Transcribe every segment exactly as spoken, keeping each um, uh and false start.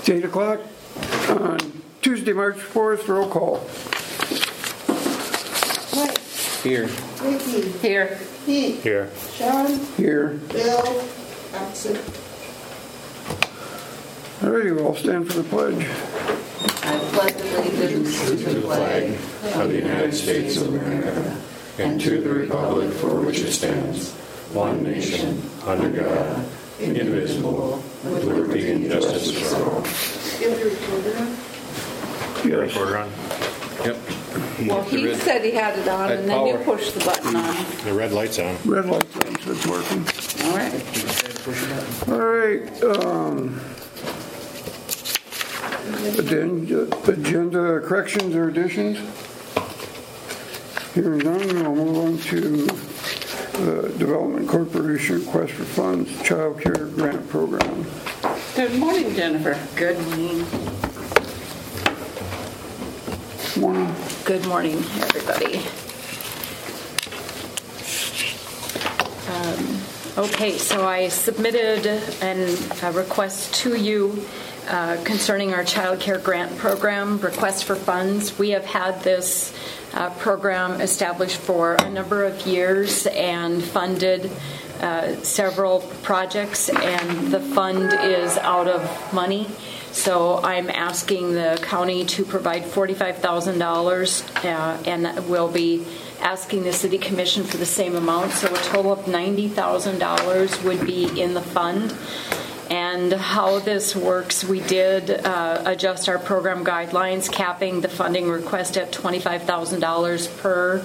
It's eight o'clock on Tuesday, March fourth. Roll call. Mike. Here. Vicki. Here. Pete. Here. Sean. Here. Bill. Absent. Alrighty, we'll all stand for the pledge. I pledge allegiance to the flag of the United States of America and to the republic for which it stands, one nation, under God, indivisible, with liberty and justice for all. You have the recorder on? Yes. Recorder on? Yep. Well, he said he had it on, and then you push the button on. The red light's on. Red light's on, so it's working. All right. Alright, um, agenda, agenda corrections or additions? Hearing none, we'll move on to the Development Corporation request for funds, child care grant program. Good morning, Jennifer. Good morning. Morning. Good morning, everybody. Um, okay, so I submitted an, a request to you uh, concerning our child care grant program, request for funds. We have had this uh, program established for a number of years and funded uh, several projects, and the fund is out of money. So I'm asking the county to provide forty-five thousand dollars, uh, and we'll be asking the city commission for the same amount. So a total of ninety thousand dollars would be in the fund. And how this works, we did uh, adjust our program guidelines, capping the funding request at twenty-five thousand dollars per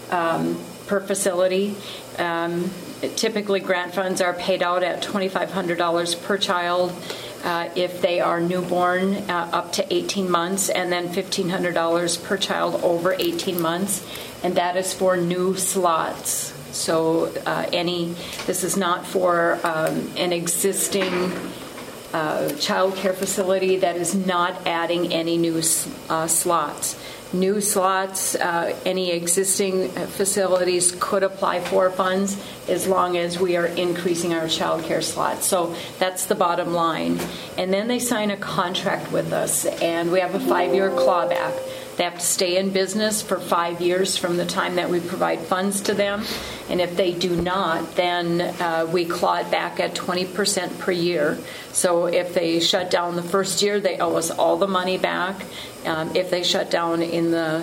um, per facility. Um, typically, grant funds are paid out at twenty-five hundred dollars per child. Uh, if they are newborn uh, up to eighteen months, and then fifteen hundred dollars per child over eighteen months, and that is for new slots. So uh, any, this is not for um, an existing uh, child care facility that is not adding any new uh, slots. New slots, uh, any existing facilities could apply for funds as long as we are increasing our child care slots. So that's the bottom line. And then they sign a contract with us, and we have a five-year clawback. They have to stay in business for five years from the time that we provide funds to them. And if they do not, then uh, we claw it back at twenty percent per year. So if they shut down the first year, they owe us all the money back. Um, if they shut down in the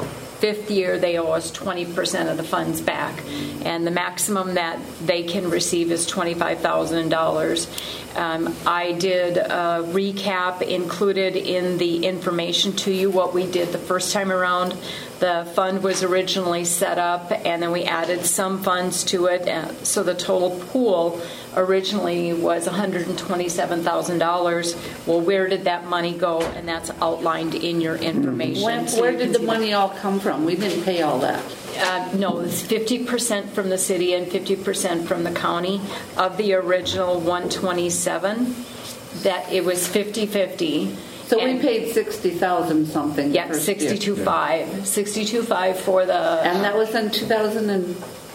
fifth year, they owe us twenty percent of the funds back. And the maximum that they can receive is twenty-five thousand dollars. Um, I did a recap included in the information to you what we did the first time around. The fund was originally set up, and then we added some funds to it. Uh, so the total pool originally was one hundred twenty-seven thousand dollars. Well, where did that money go? And that's outlined in your information. When, so where you did the money all come from? We didn't pay all that. Uh, no, it's fifty percent from the city and fifty percent from the county. Of the original one hundred twenty-seven, that it was fifty-fifty. So and, we paid sixty thousand something. Yeah, sixty-two five. sixty-two five for the. And that was in two thousand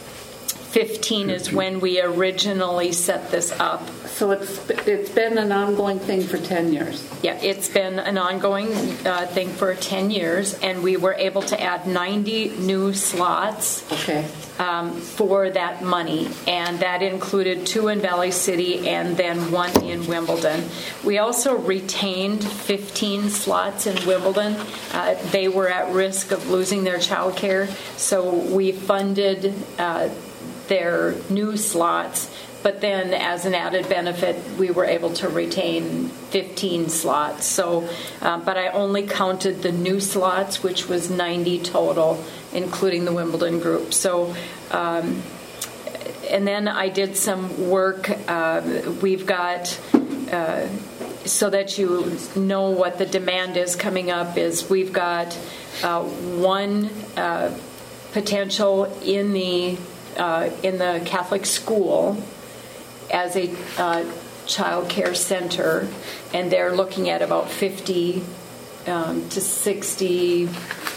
fifteen is when we originally set this up. So it's it's been an ongoing thing for ten years. Yeah, it's been an ongoing uh, thing for ten years, and we were able to add ninety new slots. Okay. Um, for that money, and that included two in Valley City and then one in Wimbledon. We also retained fifteen slots in Wimbledon. Uh, they were at risk of losing their child care, so we funded uh, their new slots, but then as an added benefit, we were able to retain fifteen slots. So, uh, but I only counted the new slots, which was ninety total, including the Wimbledon group. So, um, and then I did some work. Uh, we've got, uh, so that you know what the demand is coming up, is we've got uh, one uh, potential in the uh, in the Catholic school as a uh, child care center, and they're looking at about fifty um, to sixty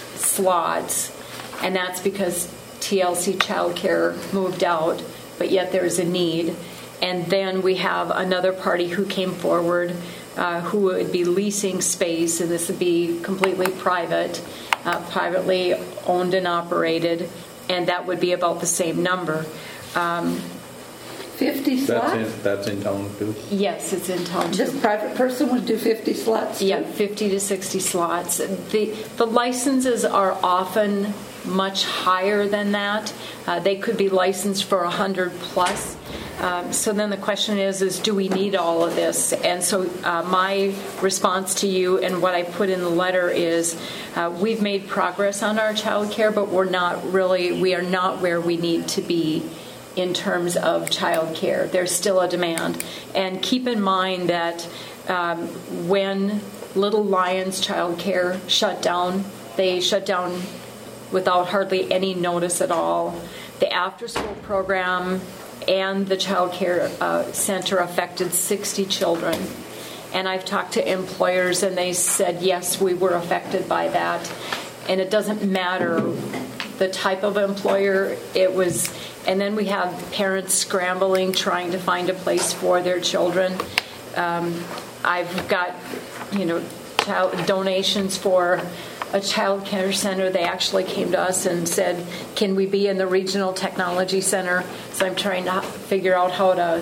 slots, and that's because T L C Child Care moved out, but yet there's a need. And then we have another party who came forward uh, who would be leasing space, and this would be completely private, uh, privately owned and operated, and that would be about the same number. Um, fifty That's slots? in, that's in town too? yes, it's in town This too. private person would do fifty slots? too? Yeah, fifty to sixty slots. The, the licenses are often much higher than that. Uh, they could be licensed for one hundred plus. Um, so then the question is, is do we need all of this? And so uh, my response to you and what I put in the letter is uh, we've made progress on our child care, but we're not really, we are not where we need to be in terms of child care. There's still a demand. And keep in mind that um, when Little Lions Child Care shut down, they shut down without hardly any notice at all. The after-school program and the child care uh, center affected sixty children. And I've talked to employers, and they said, yes, we were affected by that. And it doesn't matter the type of employer it was. And then we have parents scrambling, trying to find a place for their children. Um, I've got, you know, child donations for a child care center. They actually came to us and said, can we be in the regional technology center? So I'm trying to figure out how to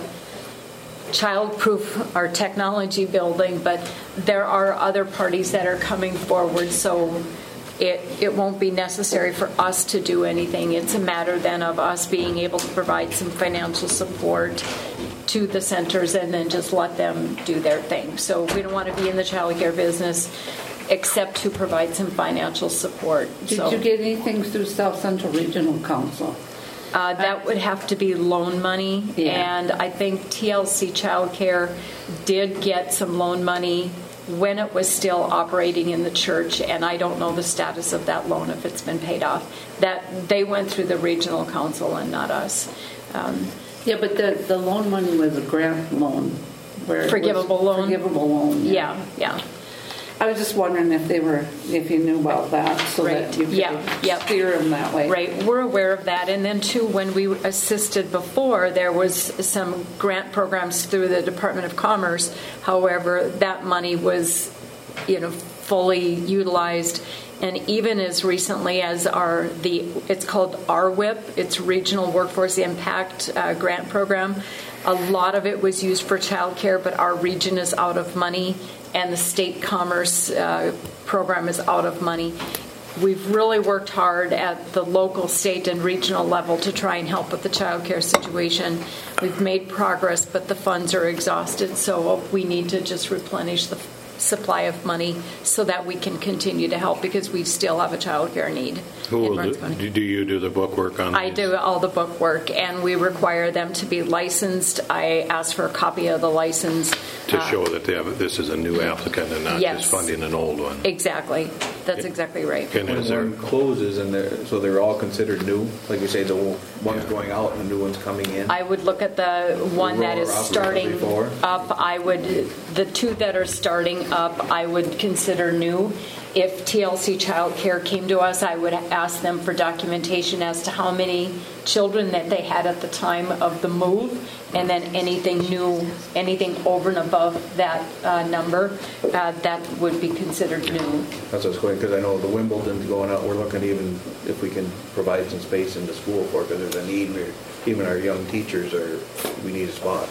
child-proof our technology building, but there are other parties that are coming forward, so it, it won't be necessary for us to do anything. It's a matter then of us being able to provide some financial support to the centers and then just let them do their thing. So we don't want to be in the child care business except to provide some financial support. Did so, you get anything through South Central Regional Council? Uh, that would have to be loan money, Yeah. and I think T L C Child Care did get some loan money when it was still operating in the church, and I don't know the status of that loan, if it's been paid off. That they went through the regional council and not us. Um, Yeah, but the, the loan money was a grant loan. Where it was Forgivable loan? Forgivable loan. yeah, yeah. I was just wondering if they were, if you knew about that, so Right. that you could Yeah, yep. steer them that way. Right, we're aware of that. And then, too, when we assisted before, there was some grant programs through the Department of Commerce. However, that money was, you know, fully utilized. And even as recently as our, the it's called R W I P, it's Regional Workforce Impact uh, Grant Program. A lot of it was used for childcare, but our region is out of money, and the state commerce uh, program is out of money. We've really worked hard at the local, state, and regional level to try and help with the child care situation. We've made progress, but the funds are exhausted, so we need to just replenish the supply of money so that we can continue to help, because we still have a child care need. Who in will Burns do, County. do you do the book work on I these? do all the book work, and we require them to be licensed. I ask for a copy of the license. To uh, show that they have, this is a new applicant and not Yes. just funding an old one. Exactly. That's exactly right. And When is there, one closes and they're, so they're all considered new? Like you say, the one's Yeah. going out and the new one's coming in? I would look at the one that is roller operator starting before. up. I would, the two that are starting up, I would consider new. If T L C Child Care came to us, I would ask them for documentation as to how many children that they had at the time of the move, and then anything new, anything over and above that uh, number, uh, that would be considered new. That's what's going, because I know the Wimbledon's going out, we're looking even if we can provide some space in the school for it, because there's a need. We're- Even our young teachers are, we need a spot.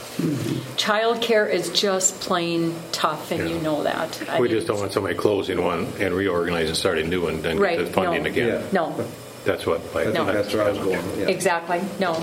Child care is just plain tough, and Yeah. you know that. I we mean, just don't want somebody closing one and reorganizing, starting new and then Right, get the funding no. again. Yeah. No, That's what my. That's, No. that's where I was going, yeah. exactly, no.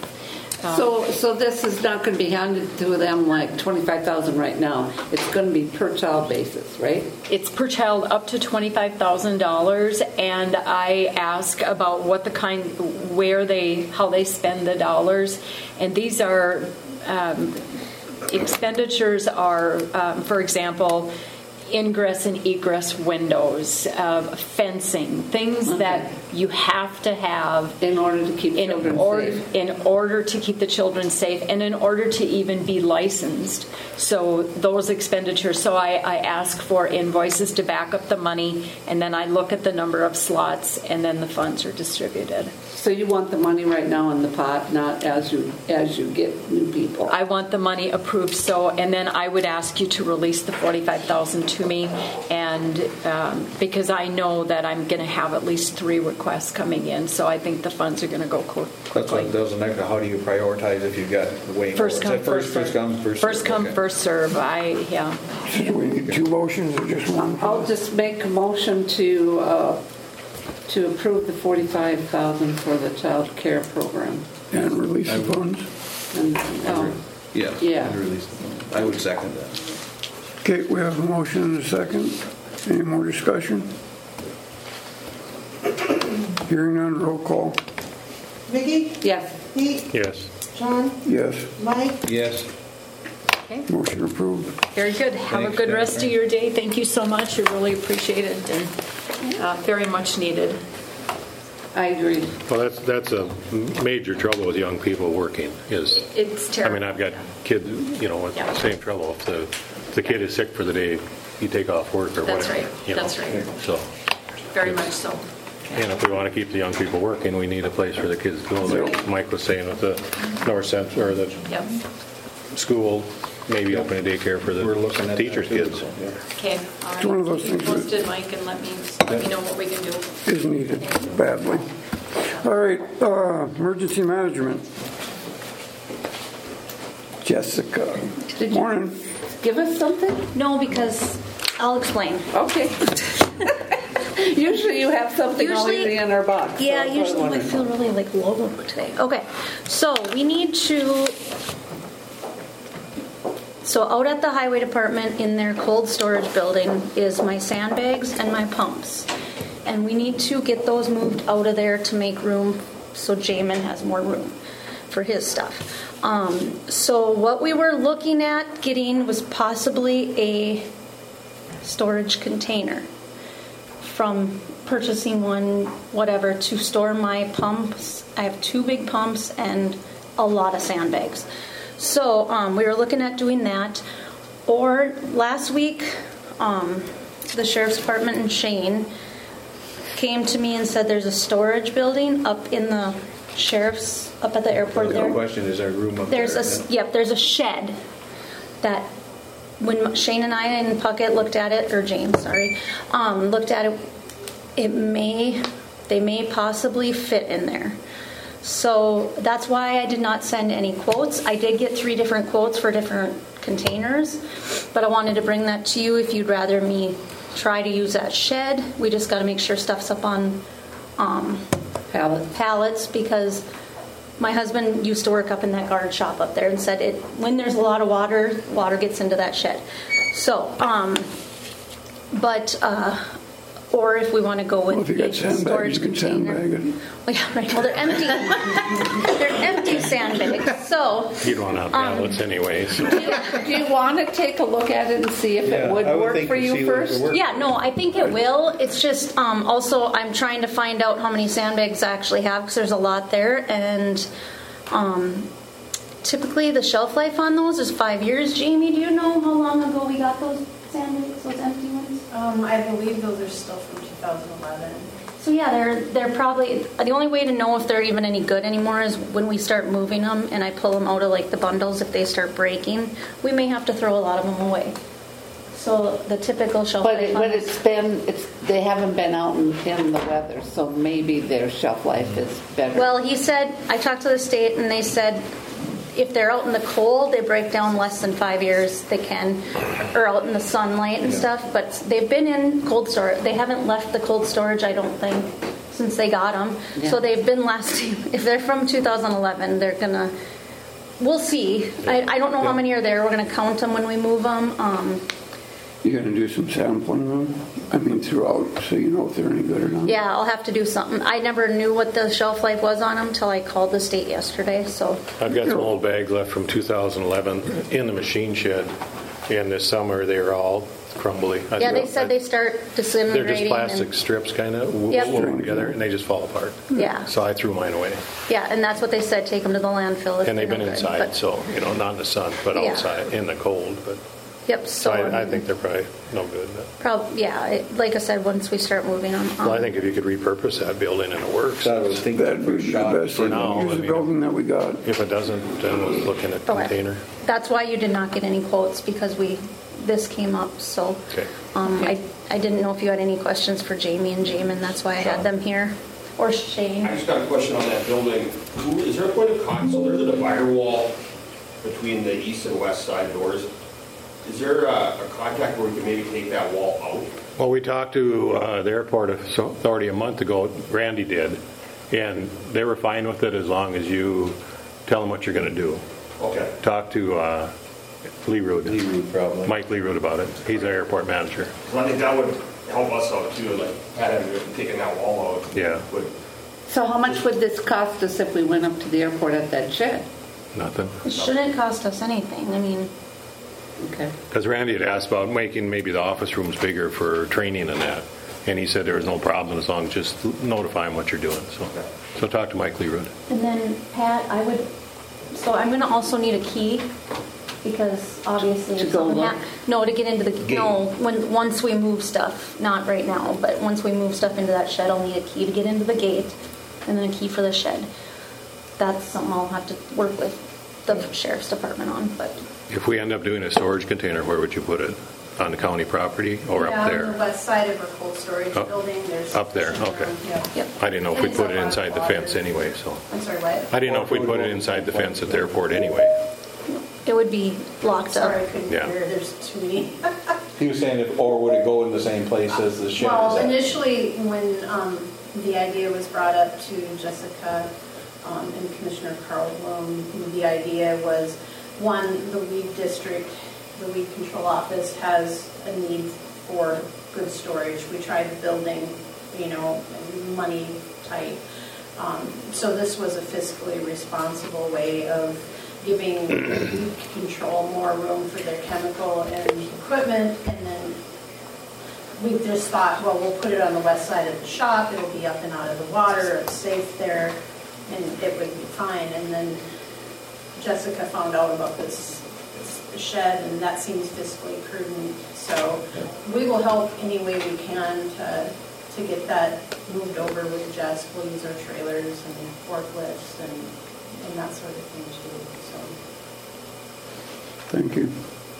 So, so this is not going to be handed to them like twenty-five thousand right now. It's going to be per child basis, right? It's per child up to twenty-five thousand dollars, and I ask about what the kind, where they, how they spend the dollars. And these are, um, expenditures are, um, for example, ingress and egress windows, uh, fencing, things Okay. that you have to have In order to keep in children order, safe. in order to keep the children safe and in order to even be licensed. So those expenditures, so I, I ask for invoices to back up the money, and then I look at the number of slots, and then the funds are distributed. So you want the money right now in the pot, not as you as you get new people. I want the money approved, so, and then I would ask you to release the forty-five thousand dollars to me, and um, because I know that I'm going to have at least three requests coming in, so I think the funds are going to go quick- That's quickly. what, that was the next, how do you prioritize if you've got way First more? come, Is that first serve. First come, first First serve? come, Okay. first serve. I, yeah. So do we need two motions or just one? I'll just make a motion to uh, to approve the forty-five thousand for the child care program. And release the funds? And, oh, Yes. Yeah. and release the funds. I would second that. Okay, we have a motion and a second. Any more discussion? Hearing none, roll call. Vicki? yes. Pete? Yes. John? Yes, Mike? Yes. Okay. motion approved. Very good. Have Thanks, a good Jennifer. rest of your day. Thank you so much. I really appreciate it, and uh, very much needed. I agree. Well, that's, that's a major trouble with young people working is, It's I terrible. mean, I've got kids, you know, with Yeah. the same trouble. If the, if the kid is sick for the day, you take off work or whatever. That's right. you know. That's right. So, Very much so. and if we want to keep the young people working, we need a place for the kids to go. Like Mike was saying with the North Central, or the Yep. school, maybe open a daycare for the We're looking at teachers' that too, kids. so, yeah. Okay. All It's one of right. those Keep me things that- posted, Mike, and let me let me know what we can do. Is needed badly. All right, uh, emergency management. Jessica. Did you- Morning. Give us something? No, because I'll explain. Okay. Usually you have something always Usually- in our box. so Yeah, that's what I usually I wondered. feel really like low today. Okay, so we need to. So out at the highway department in their cold storage building is my sandbags and my pumps. And we need to get those moved out of there to make room so Jamin has more room for his stuff. Um, so what we were looking at getting was possibly a storage container from purchasing one, whatever, to store my pumps. I have two big pumps and a lot of sandbags. So um, we were looking at doing that. Or last week, um, the Sheriff's Department and Shane came to me and said there's a storage building up in the Sheriff's, up at the airport The there. question is, there room up There's there? a, yep, there's a shed that when Shane and I and Puckett looked at it, or James, sorry, um, looked at it, it may, they may possibly fit in there. So that's why I did not send any quotes. I did get three different quotes for different containers, but I wanted to bring that to you if you'd rather me try to use that shed. We just got to make sure stuff's up on um, Pallet. pallets, because my husband used to work up in that guard shop up there and said it when there's a lot of water, water gets into that shed. So, um, but uh, or if we want to go with Well, if you got a sandbags, storage you can container. sandbag it. Well, yeah, right. Well, they're empty. They're empty sandbags. So, You'd want to have ballots anyway, so. Do you want to take a look at it and see if Yeah, it would I would work think for to you see what it first? would work. yeah, no, I think it will. It's just um, also I'm trying to find out how many sandbags I actually have, because there's a lot there, and um, typically the shelf life on those is five years. Jamie, do you know how long ago we got those sandbags, those empty ones? Um, I believe those are still from two thousand eleven. So yeah, they're they're probably the only way to know if they're even any good anymore is when we start moving them and I pull them out of like the bundles. If they start breaking, we may have to throw a lot of them away. So the typical shelf But life it, on but those- it's been, it's, they haven't been out in, in the weather, so maybe their shelf life is better. Well, he said, I talked to the state and they said if they're out in the cold, they break down less than five years. They can, or out in the sunlight and stuff. But they've been in cold storage. They haven't left the cold storage, I don't think, since they got them. Yeah. So they've been lasting. If they're from two thousand eleven, they're gonna. We'll see. I, I don't know how many are there. We're gonna count them when we move them. Um, You're going to do some sampling of them? I mean, throughout, so you know if they're any good or not? yeah, I'll have to do something. I never knew what the shelf life was on them till I called the state yesterday. So I've got some old bags left from two thousand eleven in the machine shed And this summer, they were all crumbly. I Yeah, they think- said they start disintegrating. They're just plastic and- strips kind of Yep. woven together, and they just fall apart. Yeah. So I threw mine away. Yeah, and that's what they said, take them to the landfill. if And they've they're been no good, inside, but- so, you know, not in the sun, but Yeah. outside, in the cold. But Yep, so so. I I think they're probably no good. but- Prob, yeah, it- like I said, once we start moving on. Well, I think if you could repurpose that building and it works, So I was thinking That'd be for the shot. best thing, now, use I the mean- building that we got. if it doesn't, then we're looking at Okay. container. That's why you did not get any quotes, because we, this came up, so. Okay. Um, I, I didn't know if you had any questions for Jamie and Jamin, that's why I had them here. Or Shane. I just got a question on that building. Who- Is there a point of contact, so there's a divider wall between the east and west side doors. Is there a a contact where we can maybe take that wall out? Well, we talked to uh, the airport authority a month ago, Randy did, and they were fine with it as long as you tell them what you're going to do. Okay. Talk to uh, Lee Rood. Lee Rood, probably. Mike Lee Rood about it. He's our airport manager. Well, I think that would help us out too, like, had him taking that wall out. Yeah. Would- So how much would this cost us if we went up to the airport at that shed? Nothing. It shouldn't cost us anything, I mean, Okay. Because Randy had asked about making maybe the office rooms bigger for training and that. And he said there was no problem as long as just notify him what you're doing. So, so talk to Mike Lee Rood. and then Pat, I would, so I'm gonna also need a key, because obviously. To if go someone look? ha- No, to get into the, no, when, once we move stuff, not right now, but once we move stuff into that shed, I'll need a key to get into the gate, and then a key for the shed. That's something I'll have to work with the sheriff's department on, but. If we end up doing a storage container, where would you put it? On the county property or Yeah, up on the there? west side of our cold storage Up- building, there's. up there, okay. Yeah. Yep. I didn't know if And we it's put up it on inside the water. fence anyway, so. I'm sorry, what? I didn't know if we put it inside the fence at the airport anyway. It would be locked up. Sorry, I couldn't Yeah. hear, there's too many. He was saying, if, or would it go in the same place as the shed? Well, Is that- initially, when um, the idea was brought up to Jessica um, and Commissioner Carl Bloom, the idea was, one, the weed district, the weed control office has a need for good storage. We tried the building, you know, money tight. Um, So this was a fiscally responsible way of giving weed control more room for their chemical and equipment, and then we just thought, well, we'll put it on the west side of the shop, it'll be up and out of the water, it's safe there, and it would be fine. And then Jessica found out about this this shed, and that seems fiscally prudent. So we will help any way we can to, to get that moved over with Jess. We'll use our trailers and forklifts and, and that sort of thing too, so. Thank you.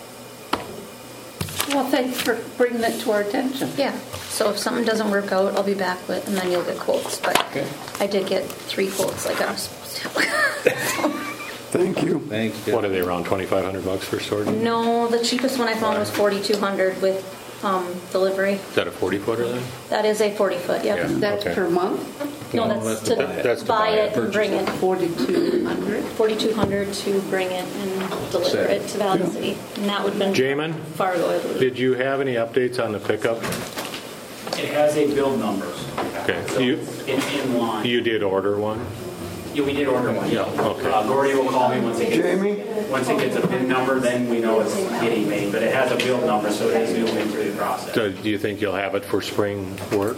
Well, thanks for bringing it to our attention. Yeah, so if something doesn't work out, I'll be back with, and then you'll get quotes, but Okay. I did get three quotes like I was supposed to. Thank you. Thanks. What are they, around twenty-five hundred bucks for storage? Is No, the cheapest one I found was forty-two hundred with um, delivery. that a forty footer then? That is a forty foot, yep. Yeah. That's Okay. per month, No, No, that's that's to to buy it. That's to buy buy it it, and bring it. forty-two hundred. forty-two hundred to bring it and deliver Set. it to Valley City. And that would have been Jamin, Fargo, I believe. did you have any updates on the pickup? It has a build numbers. Okay. So You- it's in line. You did order one? Yeah, we did order one, yeah. Okay. Uh, Gordy will call me once it gets, Jamie? once it gets a PIN number, then we know it's getting made, but it has a build number, so it is moving through the process. So do you think you'll have it for spring work?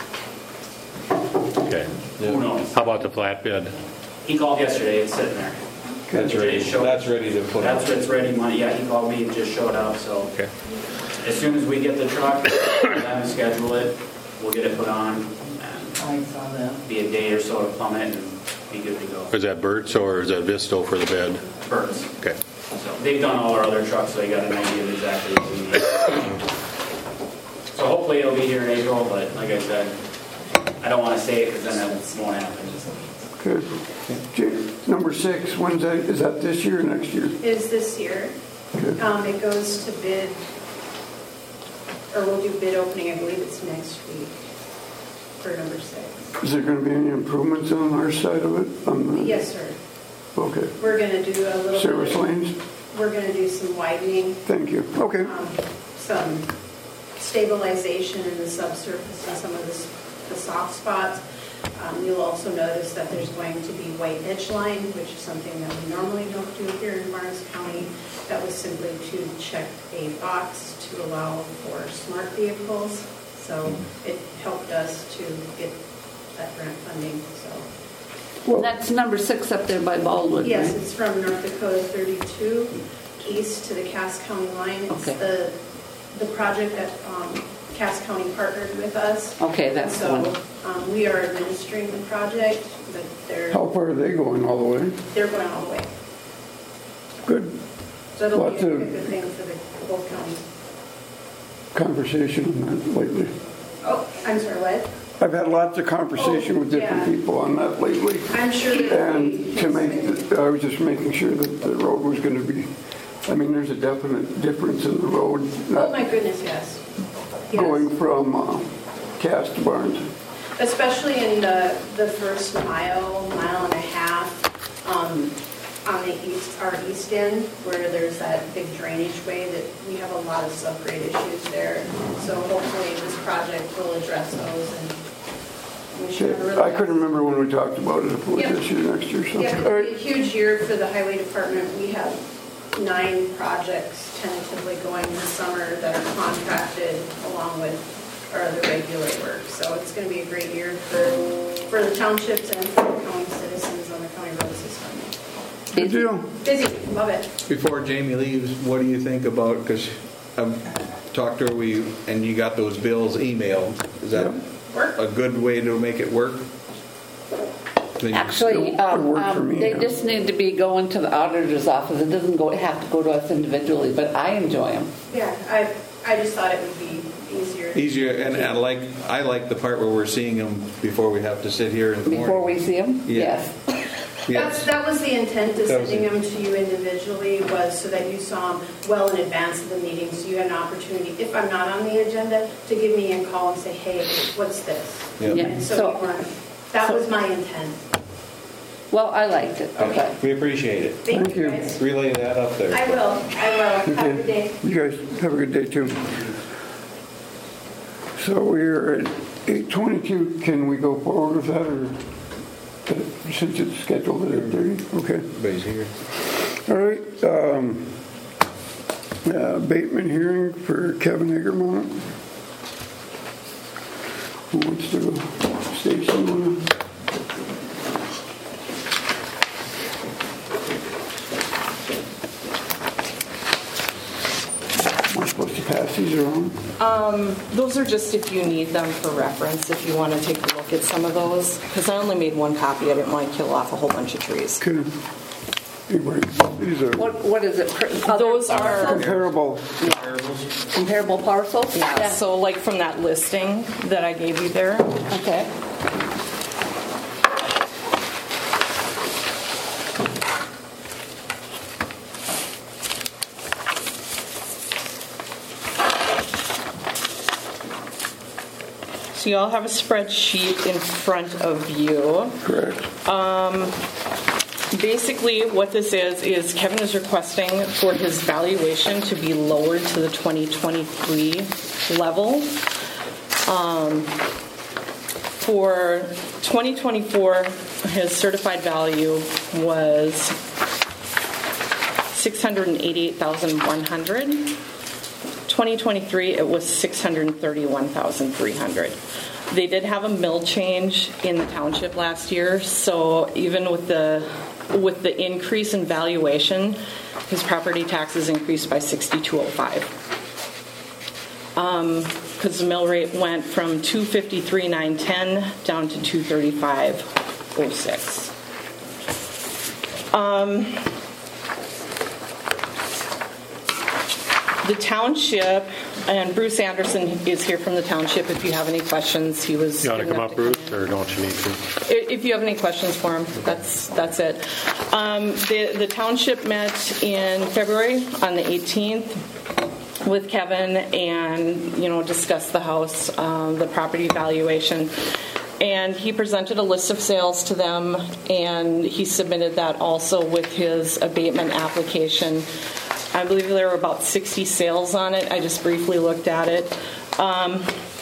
Okay. Who knows? How about the flatbed? He called yesterday, it's sitting there. That's ready, that's ready to put That's up. what's ready money, yeah, he called me and just showed up, so. Okay. As soon as we get the truck, we'll have him schedule it, we'll get it put on, and I saw that. be a day or so to plumb it and be good to go. Is that Burt's or is that Visto for the bed? Birds. Okay. So they've done all our other trucks, so they got an idea of exactly what we need. So hopefully it'll be here in April, but like I said, I don't want to say it because then that won't happen. Good. Ja- Number six, when's that, is that this year or next year? Is this year. Okay. Um, It goes to bid, or we'll do bid opening, I believe it's next week for number six. Is there going to be any improvements on our side of it? On the- Yes, sir. Okay. We're going to do a little. Service bit- lanes? We're going to do some widening, Thank you. Okay. um, some stabilization in the subsurface and some of the s- the soft spots. Um, You'll also notice that there's going to be white edge line, which is something that we normally don't do here in Barnes County. That was simply to check a box to allow for smart vehicles. So it helped us to get that grant funding, so. Well, that's number six up there by Baldwin, Yes, right? it's from North Dakota thirty-two east to the Cass County line. It's Okay. the, the project that um, Cass County partnered with us. Okay, that's the So one. um, we are administering the project, but they're, How far are they going all the way? they're going all the way. Good So it'll be Lots a of- good thing for the both counties. conversation on that lately. Oh, I'm sorry, what? I've had lots of conversation Oh, with different yeah. people on that lately. I'm sure that. And to make, I was just making sure that the road was going to be, I mean, there's a definite difference in the road. Oh, not my goodness, yes. Yes. Going from uh, Cass to Barnes. Especially in the, the first mile, mile and a half, um, on the east, our east end, where there's that big drainage way that we have a lot of subgrade issues there. So hopefully this project will address those and we should have a really. I couldn't remember when we talked about it, if it was Yeah. this year, next year, or Yeah, something. it'll All be a right. huge year for the highway department. We have nine projects tentatively going this summer that are contracted along with our other regular work. So it's going to be a great year for, for the townships and for the county citizens on the county road system. Good deal. Busy, love it. Before Jamie leaves, what do you think about, because I've talked to her, we, and you got those bills emailed. Is that Work? a good way to make it work? Then you- Actually, It um, worked for um, me, they yeah. just need to be going to the auditor's office. It doesn't go, have to go to us individually, but I enjoy them. Yeah, I, I just thought it would be easier. Easier, and I like, I like the part where we're seeing them before we have to sit here in the morning. Before we see them? Yeah. Yes. That's, Yes. that was the intent of That was sending it. them to you individually, was so that you saw them well in advance of the meeting, so you had an opportunity, if I'm not on the agenda, to give me a call and say, hey, what's this? Yeah. Yeah. And so So- you weren't, that was my intent. Well, I liked it. Okay. We appreciate it. Thank Thank you you. guys. Relay that up there. I will, I will. Have a good day. You guys have a good day too. So we're at eight twenty-two. Can we go forward with that, or since it's scheduled at eight thirty? Okay. Everybody's here. All right. Um, uh, abatement hearing for Kevin Egermont. Who wants to go? Stacy, wanna? Am I supposed to pass these around? Those are just if you need them for reference, if you want to take a look at some of those, because I only made one copy. I didn't want to kill off a whole bunch of trees. Okay. Anyway, these are What, what is it? Other Those are- parcels? comparable. Comparable parcels? Yeah, so like from that listing that I gave you there. Okay. So you all have a spreadsheet in front of you. Correct. Basically, what this is, is Kevin is requesting for his valuation to be lowered to the twenty twenty-three level. Um, For twenty twenty-four, his certified value was six hundred eighty-eight thousand one hundred dollars. twenty twenty-three, it was six hundred thirty-one thousand three hundred dollars. They did have a mill change in the township last year, so even with the with the increase in valuation, his property taxes increased by sixty-two oh five. Um, because the mill rate went from two fifty-three nine ten down to two thirty-five oh six. Um, The township, and Bruce Anderson is here from the township if you have any questions. He was. You want to good come enough up, to come Bruce, or don't you need to? I- If you have any questions for him, that's that's it. Um, the the township met in February on the eighteenth with Kevin and you know discussed the house, um, the property valuation. And he presented a list of sales to them, and he submitted that also with his abatement application. I believe there were about sixty sales on it. I just briefly looked at it. Um,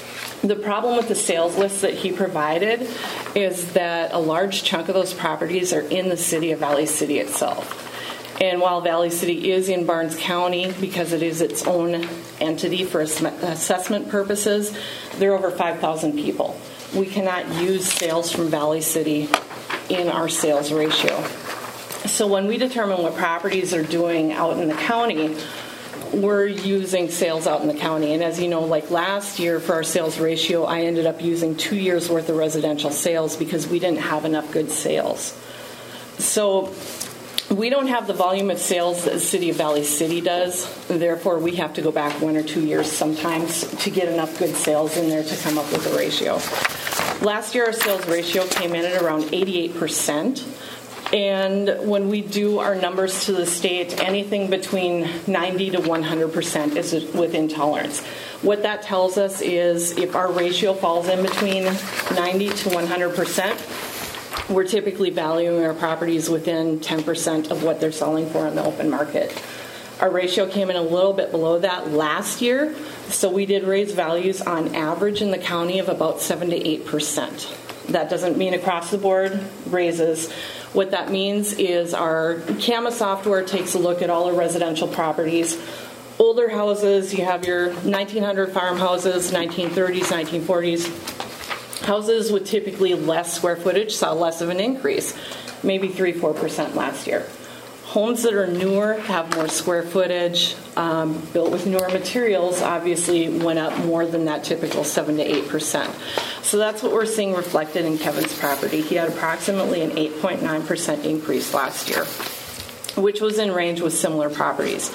The problem with the sales list that he provided is that a large chunk of those properties are in the city of Valley City itself. And while Valley City is in Barnes County because it is its own entity for assessment purposes, there are over five thousand people. We cannot use sales from Valley City in our sales ratio. So when we determine what properties are doing out in the county, we're using sales out in the county. And as you know, like last year for our sales ratio, I ended up using two years worth of residential sales because we didn't have enough good sales. So we don't have the volume of sales that the city of Valley City does. Therefore, we have to go back one or two years sometimes to get enough good sales in there to come up with a ratio. Last year, our sales ratio came in at around eighty-eight percent. And when we do our numbers to the state, anything between ninety to one hundred percent is within tolerance. What that tells us is if our ratio falls in between ninety to one hundred percent, we're typically valuing our properties within ten percent of what they're selling for in the open market. Our ratio came in a little bit below that last year, so we did raise values on average in the county of about seven to eight percent. That doesn't mean across the board raises. What that means is our C A M A software takes a look at all our residential properties. Older houses, you have your nineteen hundred farmhouses, nineteen thirties, nineteen forties. Houses with typically less square footage saw less of an increase, maybe three to four percent last year. Homes that are newer, have more square footage, um, built with newer materials, obviously went up more than that typical seven to eight percent. So that's what we're seeing reflected in Kevin's property. He had approximately an eight point nine percent increase last year, which was in range with similar properties.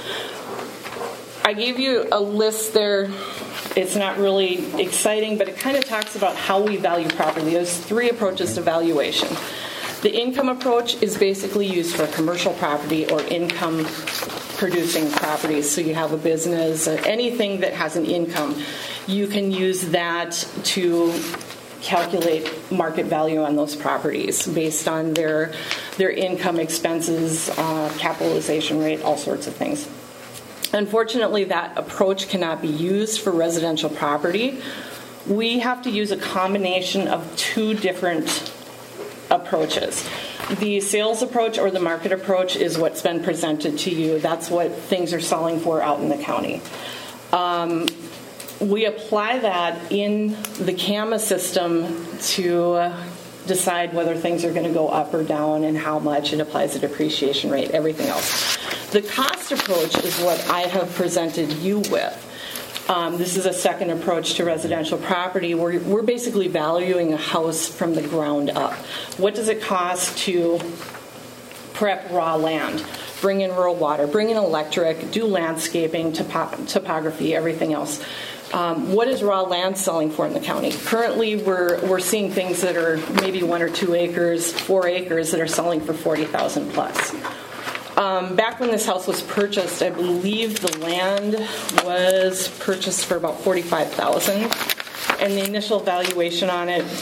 I gave you a list there. It's not really exciting, but it kind of talks about how we value property. There's three approaches to valuation. The income approach is basically used for commercial property or income producing properties. So you have a business, anything that has an income. You can use that to calculate market value on those properties based on their their income, expenses, uh, capitalization rate, all sorts of things. Unfortunately, that approach cannot be used for residential property. We have to use a combination of two different approaches. The sales approach or the market approach is what's been presented to you. That's what things are selling for out in the county. Um, we apply that in the C A M A system to uh, decide whether things are going to go up or down and how much. It applies a depreciation rate, everything else. The cost approach is what I have presented you with. Um, this is a second approach to residential property. We're, we're basically valuing a house from the ground up. What does it cost to prep raw land, bring in rural water, bring in electric, do landscaping, topo- topography, everything else? Um, what is raw land selling for in the county? Currently, we're we're seeing things that are maybe one or two acres, four acres that are selling for forty thousand plus. Um, back when this house was purchased, I believe the land was purchased for about forty-five thousand dollars, and the initial valuation on it,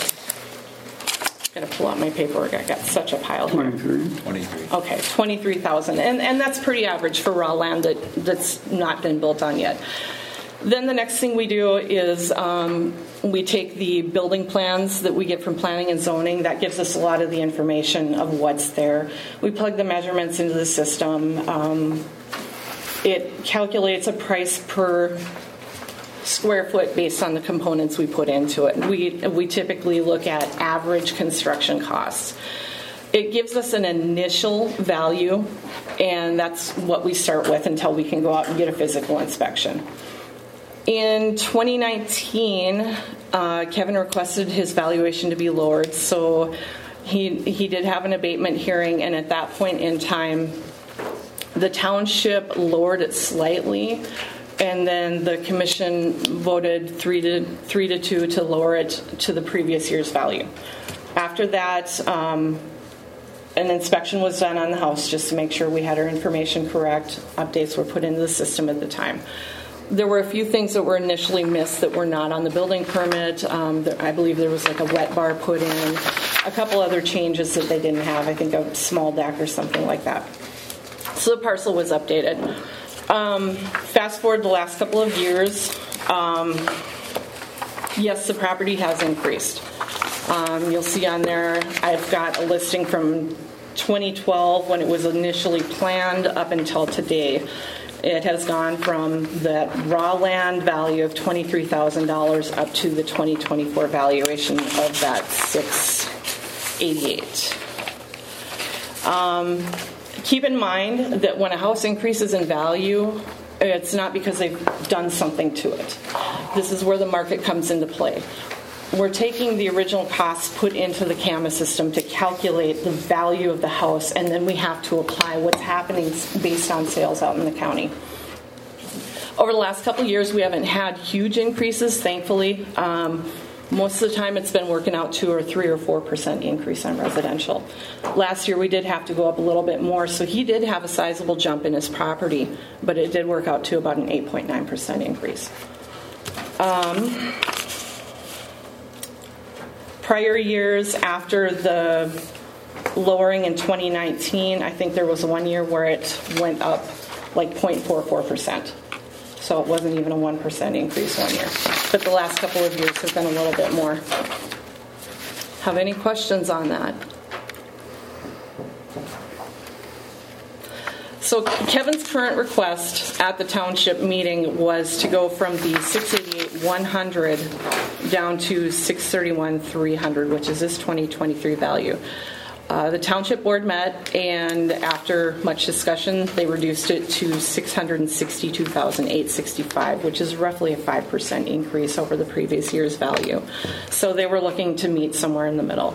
I'm going to pull out my paperwork, I got such a pile here. twenty-three. twenty-three. Okay, twenty-three thousand dollars, and, and that's pretty average for raw land that, that's not been built on yet. Then the next thing we do is um, we take the building plans that we get from planning and zoning. That gives us a lot of the information of what's there. We plug the measurements into the system. Um, it calculates a price per square foot based on the components we put into it. We, we typically look at average construction costs. It gives us an initial value, and that's what we start with until we can go out and get a physical inspection. In twenty nineteen, uh, Kevin requested his valuation to be lowered, so he he did have an abatement hearing, and at that point in time, the township lowered it slightly, and then the commission voted three to three to two to lower it to the previous year's value. After that, um, an inspection was done on the house just to make sure we had our information correct. Updates were put into the system at the time. There were a few things that were initially missed that were not on the building permit. Um, there, I believe there was like a wet bar put in, a couple other changes that they didn't have, I think a small deck or something like that. So the parcel was updated. Um, fast forward the last couple of years, um, Yes, the property has increased. Um, you'll see on there, I've got a listing from twenty twelve when it was initially planned up until today. It has gone from the raw land value of twenty-three thousand dollars up to the twenty twenty-four valuation of that six eighty-eight. Um, keep in mind that when a house increases in value, it's not because they've done something to it. This is where the market comes into play. We're taking the original costs put into the C A M A system to calculate the value of the house, and then we have to apply what's happening based on sales out in the county. Over the last couple of years, we haven't had huge increases, thankfully. Um, most of the time, it's been working out two or three or four percent increase on residential. Last year, we did have to go up a little bit more, so he did have a sizable jump in his property, but it did work out to about an eight point nine percent increase. Um, Prior years after the lowering in twenty nineteen, I think there was one year where it went up like zero point four four percent. So it wasn't even a one percent increase one year. But the last couple of years have been a little bit more. Have any questions on that? So Kevin's current request at the township meeting was to go from the six eighty-eight one hundred down to six thirty-one three hundred, which is this twenty twenty-three value. Uh, the township board met, and after much discussion, they reduced it to six hundred sixty-two thousand eight hundred sixty-five, which is roughly a five percent increase over the previous year's value. So they were looking to meet somewhere in the middle.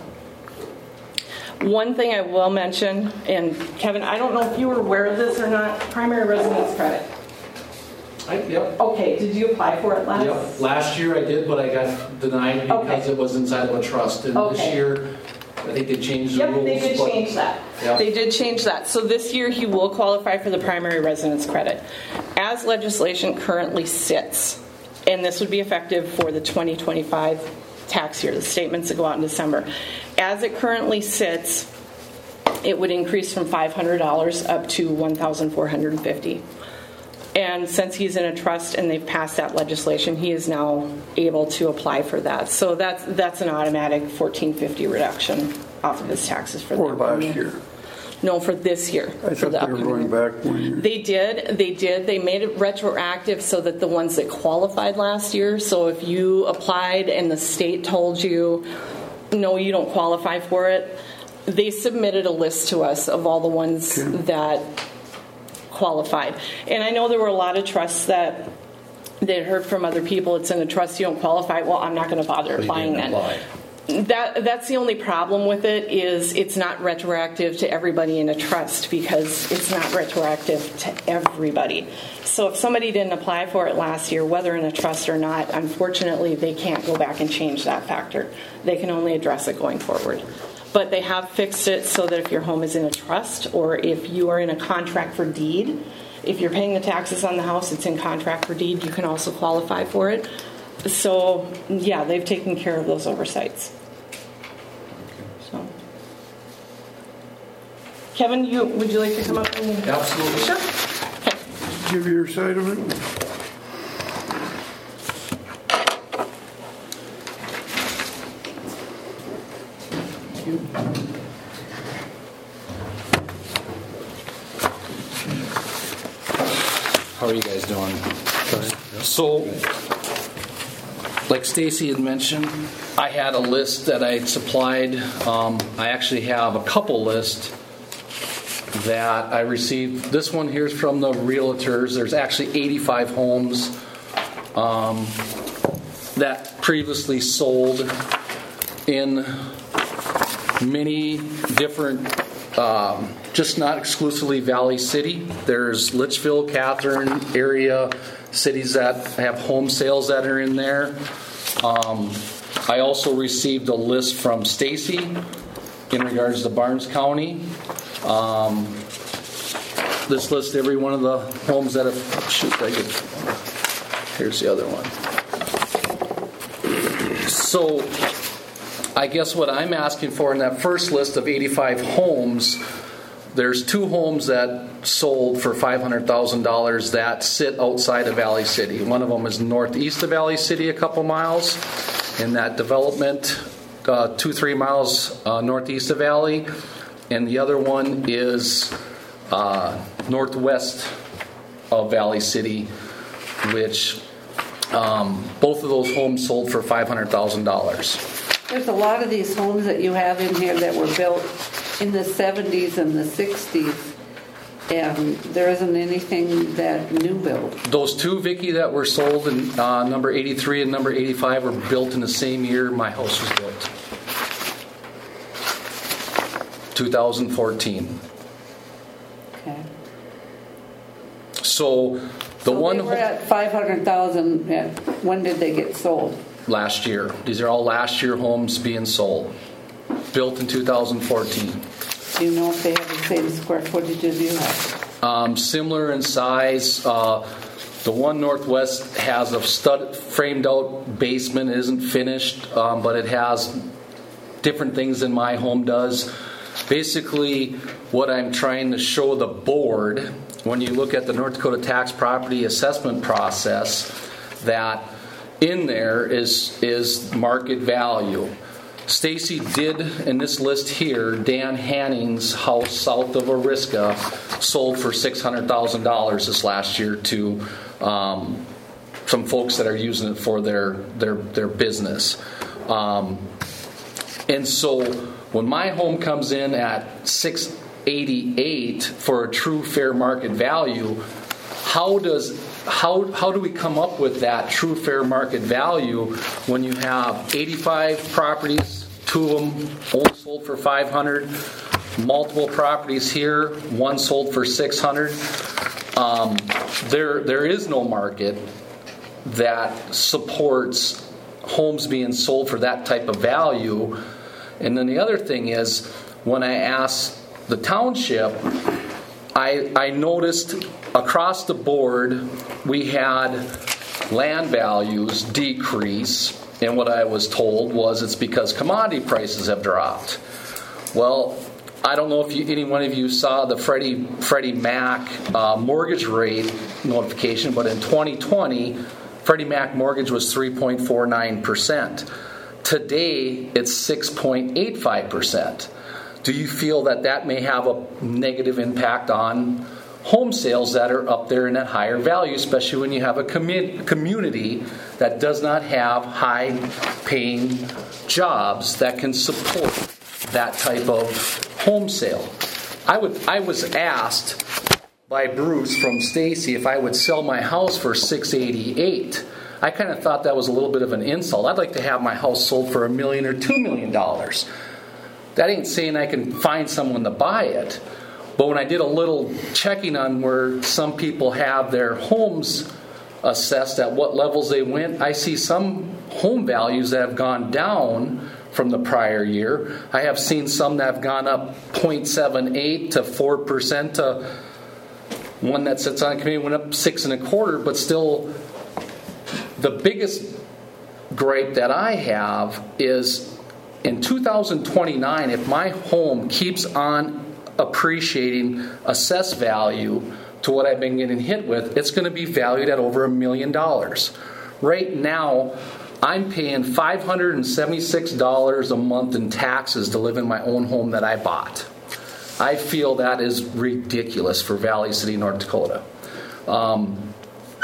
One thing I will mention, and Kevin, I don't know if you were aware of this or not, primary residence credit. I, yep. Okay, did you apply for it last? Yep. Last year I did, but I got denied because okay. it was inside of a trust. And okay. this year, I think they changed the yep, rules. Yep, they did but, change that. Yep. They did change that. So this year he will qualify for the primary residence credit. As legislation currently sits, and this would be effective for the twenty twenty-five tax year, the statements that go out in December. As it currently sits, it would increase from five hundred dollars up to one thousand four hundred fifty dollars. And since he's in a trust and they've passed that legislation, he is now able to apply for that. So that's that's an automatic fourteen fifty reduction off of his taxes for or last year. No, for this year. I thought they were going back one year. They did. They did. They made it retroactive so that the ones that qualified last year, so if you applied and the state told you, no, you don't qualify for it, they submitted a list to us of all the ones okay. that qualified. And I know there were a lot of trusts that they heard from other people, it's in a trust, you don't qualify, well, I'm not going to bother so applying then. Apply. That that's the only problem with it is it's not retroactive to everybody in a trust because it's not retroactive to everybody. So if somebody didn't apply for it last year, whether in a trust or not, unfortunately they can't go back and change that factor. They can only address it going forward. But they have fixed it so that if your home is in a trust or if you are in a contract for deed, if you're paying the taxes on the house, it's in contract for deed, you can also qualify for it. So, yeah, they've taken care of those oversights. So, Kevin, you would you like to come up and... Absolutely. Sure. Okay. Give your side of it. Thank you. How are you guys doing? So, like Stacy had mentioned, I had a list that I had supplied. Um, I actually have a couple lists that I received. This one here is from the realtors. There's actually eighty-five homes um, that previously sold in many different, um, just not exclusively Valley City. There's Litchfield, Catherine area cities that have home sales that are in there. Um, I also received a list from Stacy in regards to Barnes County. Um, this lists every one of the homes that have. Shoot, I get. Here's the other one. So, I guess what I'm asking for in that first list of eighty-five homes, there's two homes that sold for five hundred thousand dollars that sit outside of Valley City. One of them is northeast of Valley City, a couple miles, in that development, uh, two, three miles uh, northeast of Valley. And the other one is uh, northwest of Valley City, which um, both of those homes sold for five hundred thousand dollars. There's a lot of these homes that you have in here that were built in the seventies and the sixties, and there isn't anything that new built. Those two, Vicki, that were sold in uh, number eighty-three and number eighty-five were built in the same year my house was built. two thousand fourteen. Okay. So the so one they were at five hundred thousand. When did they get sold? Last year. These are all last year homes being sold, built in two thousand fourteen. Do you know if they have the same square footage as you have? Um, similar in size. Uh, the one northwest has a stud framed out basement. It isn't finished, um, but it has different things than my home does. Basically, what I'm trying to show the board, when you look at the North Dakota tax property assessment process, that in there is is market value. Stacy did, in this list here, Dan Hanning's house south of Oriska sold for six hundred thousand dollars this last year to um, some folks that are using it for their their, their business. Um, and so when my home comes in at six eighty-eight for a true fair market value, how does How how do we come up with that true fair market value when you have eighty-five properties, two of them only sold for five hundred, multiple properties here, one sold for six hundred? Um, there there is no market that supports homes being sold for that type of value. And then the other thing is, when I asked the township, I I noticed across the board, we had land values decrease, and what I was told was it's because commodity prices have dropped. Well, I don't know if you, any one of you saw the Freddie Freddie Mac uh, mortgage rate notification, but in twenty twenty, Freddie Mac mortgage was three point four nine percent. Today, it's six point eight five percent. Do you feel that that may have a negative impact on home sales that are up there in that higher value, especially when you have a commu- community that does not have high-paying jobs that can support that type of home sale? I would. I was asked by Bruce from Stacy if I would sell my house for six eighty-eight. I kind of thought that was a little bit of an insult. I'd like to have my house sold for a million or two million dollars. That ain't saying I can find someone to buy it. But when I did a little checking on where some people have their homes assessed at what levels they went, I see some home values that have gone down from the prior year. I have seen some that have gone up zero point seven eight to four percent. To one that sits on a committee went up six and a quarter, but still the biggest gripe that I have is in two thousand twenty-nine, if my home keeps on appreciating assessed value to what I've been getting hit with, it's going to be valued at over a million dollars. Right now, I'm paying five hundred seventy-six dollars a month in taxes to live in my own home that I bought. I feel that is ridiculous for Valley City, North Dakota. Um,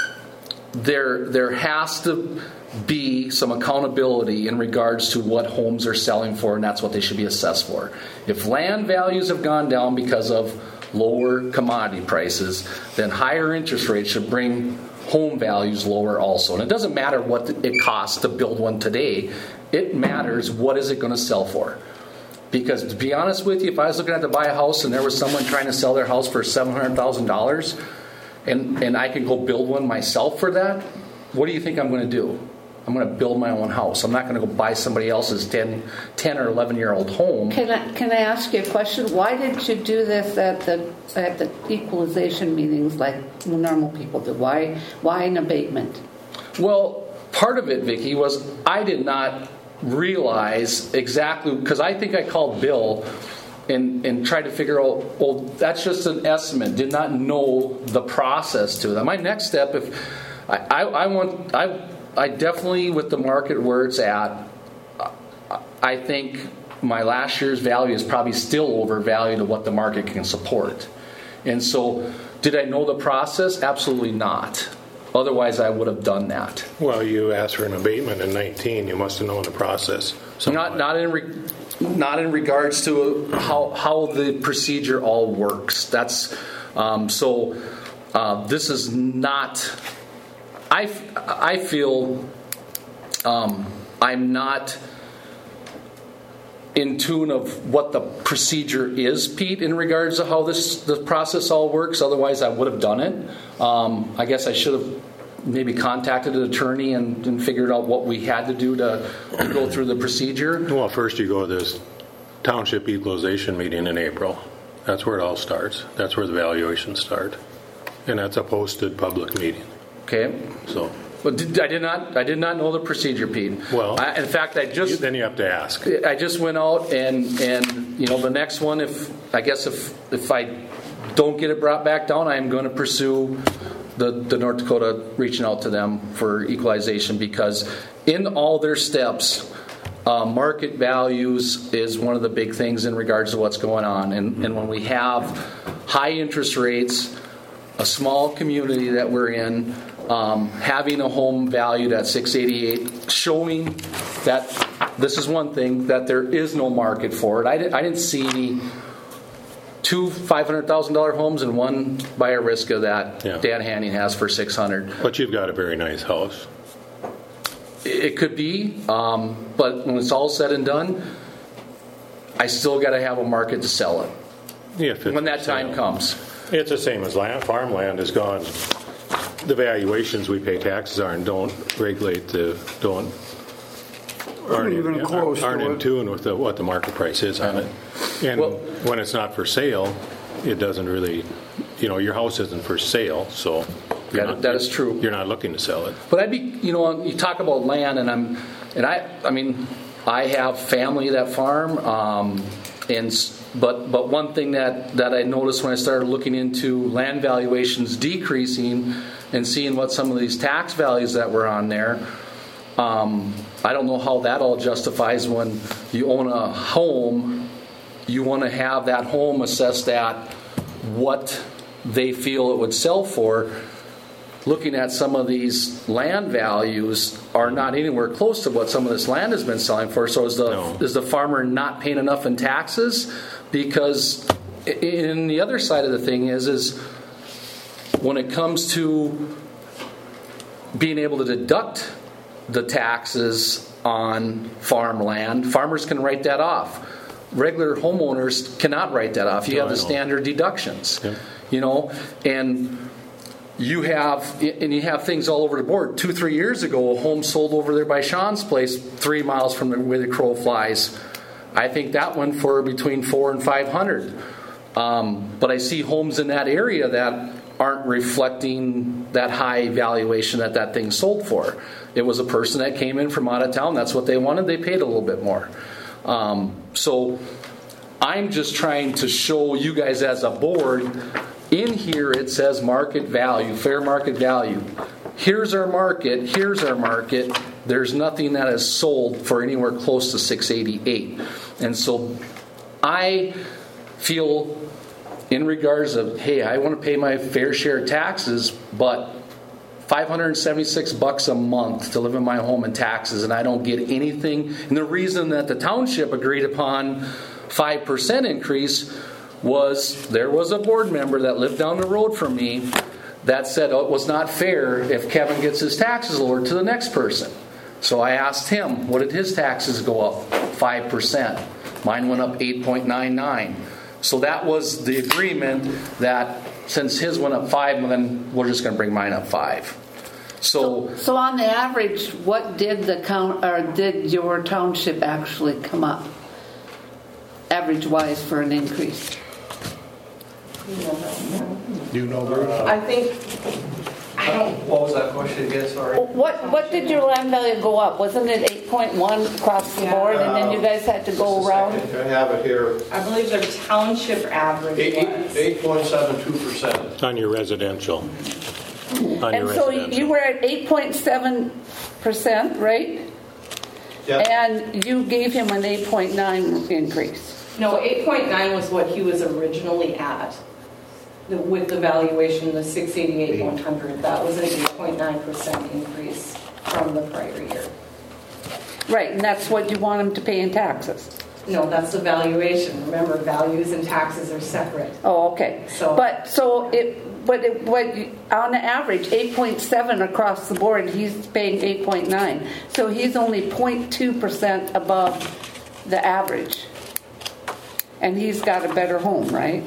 there, there has to be some accountability in regards to what homes are selling for, and that's what they should be assessed for. If land values have gone down because of lower commodity prices, then higher interest rates should bring home values lower also. And it doesn't matter what it costs to build one today. It matters what is it going to sell for. Because to be honest with you, if I was looking at to buy a house and there was someone trying to sell their house for seven hundred thousand dollars and, and I could go build one myself for that, what do you think I'm going to do? I'm going to build my own house. I'm not going to go buy somebody else's ten, ten or eleven year old home. Can I can I ask you a question? Why did you do this at the at the equalization meetings like normal people do? Why why an abatement? Well, part of it, Vicki, was I did not realize exactly, because I think I called Bill and, and tried to figure out, well, that's just an estimate, did not know the process to that. My next step, if I, I, I want, I, I definitely, with the market where it's at, I think my last year's value is probably still overvalued to what the market can support. And so, did I know the process? Absolutely not. Otherwise, I would have done that. Well, you asked for an abatement in nineteen. You must have known the process. Not not in re, not in regards to how how the procedure all works. That's um, so. Uh, this is not. I I feel um, I'm not in tune of what the procedure is, Pete, in regards to how this the process all works. Otherwise, I would have done it. Um, I guess I should have maybe contacted an attorney and, and figured out what we had to do to, to go through the procedure. Well, first you go to this township equalization meeting in April. That's where it all starts. That's where the valuations start, and that's a posted public meeting. Okay. So. But did, I did not. I did not know the procedure, Pete. Well, I, in fact, I just then you have to ask. I just went out and and you know the next one. If I guess if if I don't get it brought back down, I am going to pursue the the North Dakota reaching out to them for equalization, because in all their steps, uh, market values is one of the big things in regards to what's going on. And and when we have high interest rates, a small community that we're in. Um, having a home valued at six eighty-eight, showing that this is one thing, that there is no market for it. I, did, I didn't see any two five hundred thousand dollars homes and one by Ariska that yeah. Dan Hanning has for six hundred thousand dollars. But you've got a very nice house. It, it could be, um, but when it's all said and done, I still got to have a market to sell it. Yeah, when that time comes. It's the same as land. Farmland is gone. The valuations we pay taxes on don't regulate the don't aren't even in, close aren't to in it. tune with the, what the market price is on it. And well, when it's not for sale, it doesn't really, you know, your house isn't for sale, so that, not, that is true. You're not looking to sell it. But I'd be, you know, you talk about land, and I'm, and I, I mean, I have family that farm, um, and. But but one thing that, that I noticed when I started looking into land valuations decreasing and seeing what some of these tax values that were on there, um, I don't know how that all justifies when you own a home, you want to have that home assessed at what they feel it would sell for. Looking at some of these land values are not anywhere close to what some of this land has been selling for. So is the no. is the farmer not paying enough in taxes? Because in the other side of the thing is is when it comes to being able to deduct the taxes on farmland, farmers can write that off. Regular homeowners cannot write that off. You no, have the standard deductions, yeah. you know, and. You have, and you have things all over the board. Two, three years ago, a home sold over there by Sean's place, three miles from the, where the crow flies. I think that went for between four and five hundred. Um, but I see homes in that area that aren't reflecting that high valuation that that thing sold for. It was a person that came in from out of town. That's what they wanted. They paid a little bit more. Um, so I'm just trying to show you guys as a board. In here it says market value, fair market value. Here's our market, here's our market. There's nothing that is sold for anywhere close to six eighty-eight. And so I feel in regards of, hey, I want to pay my fair share of taxes, but five hundred seventy-six bucks a month to live in my home in taxes, and I don't get anything. And the reason that the township agreed upon five percent increase was there was a board member that lived down the road from me that said, oh, it was not fair if Kevin gets his taxes lowered to the next person. So I asked him, what did his taxes go up? five percent. Mine went up eight point nine nine. So that was the agreement that since his went up five, then we're just going to bring mine up five. So, so, so on the average, what did the count or did your township actually come up average-wise for an increase? Do you know, Bruce? I think I don't. What was that question again, sorry? What, what did your land value go up? Wasn't it eight point one across the Yeah. board, and then you guys had to go around? I have it here. I believe the township average was. eight point seven two percent. On your residential. On your And so residential. you were at eight point seven percent, right? Yep. And you gave him an eight point nine increase. No, eight point nine was what he was originally at. The- With the valuation, the six eighty-eight, one hundred, that was an eight point nine percent increase from the prior year. Right, and that's what you want him to pay in taxes. No, that's the valuation. Remember, values and taxes are separate. Oh, okay. So- But, so it, but it, what, you- on average, eight point seven across the board, he's paying eight point nine. So he's only zero point two percent above the average. And he's got a better home, right?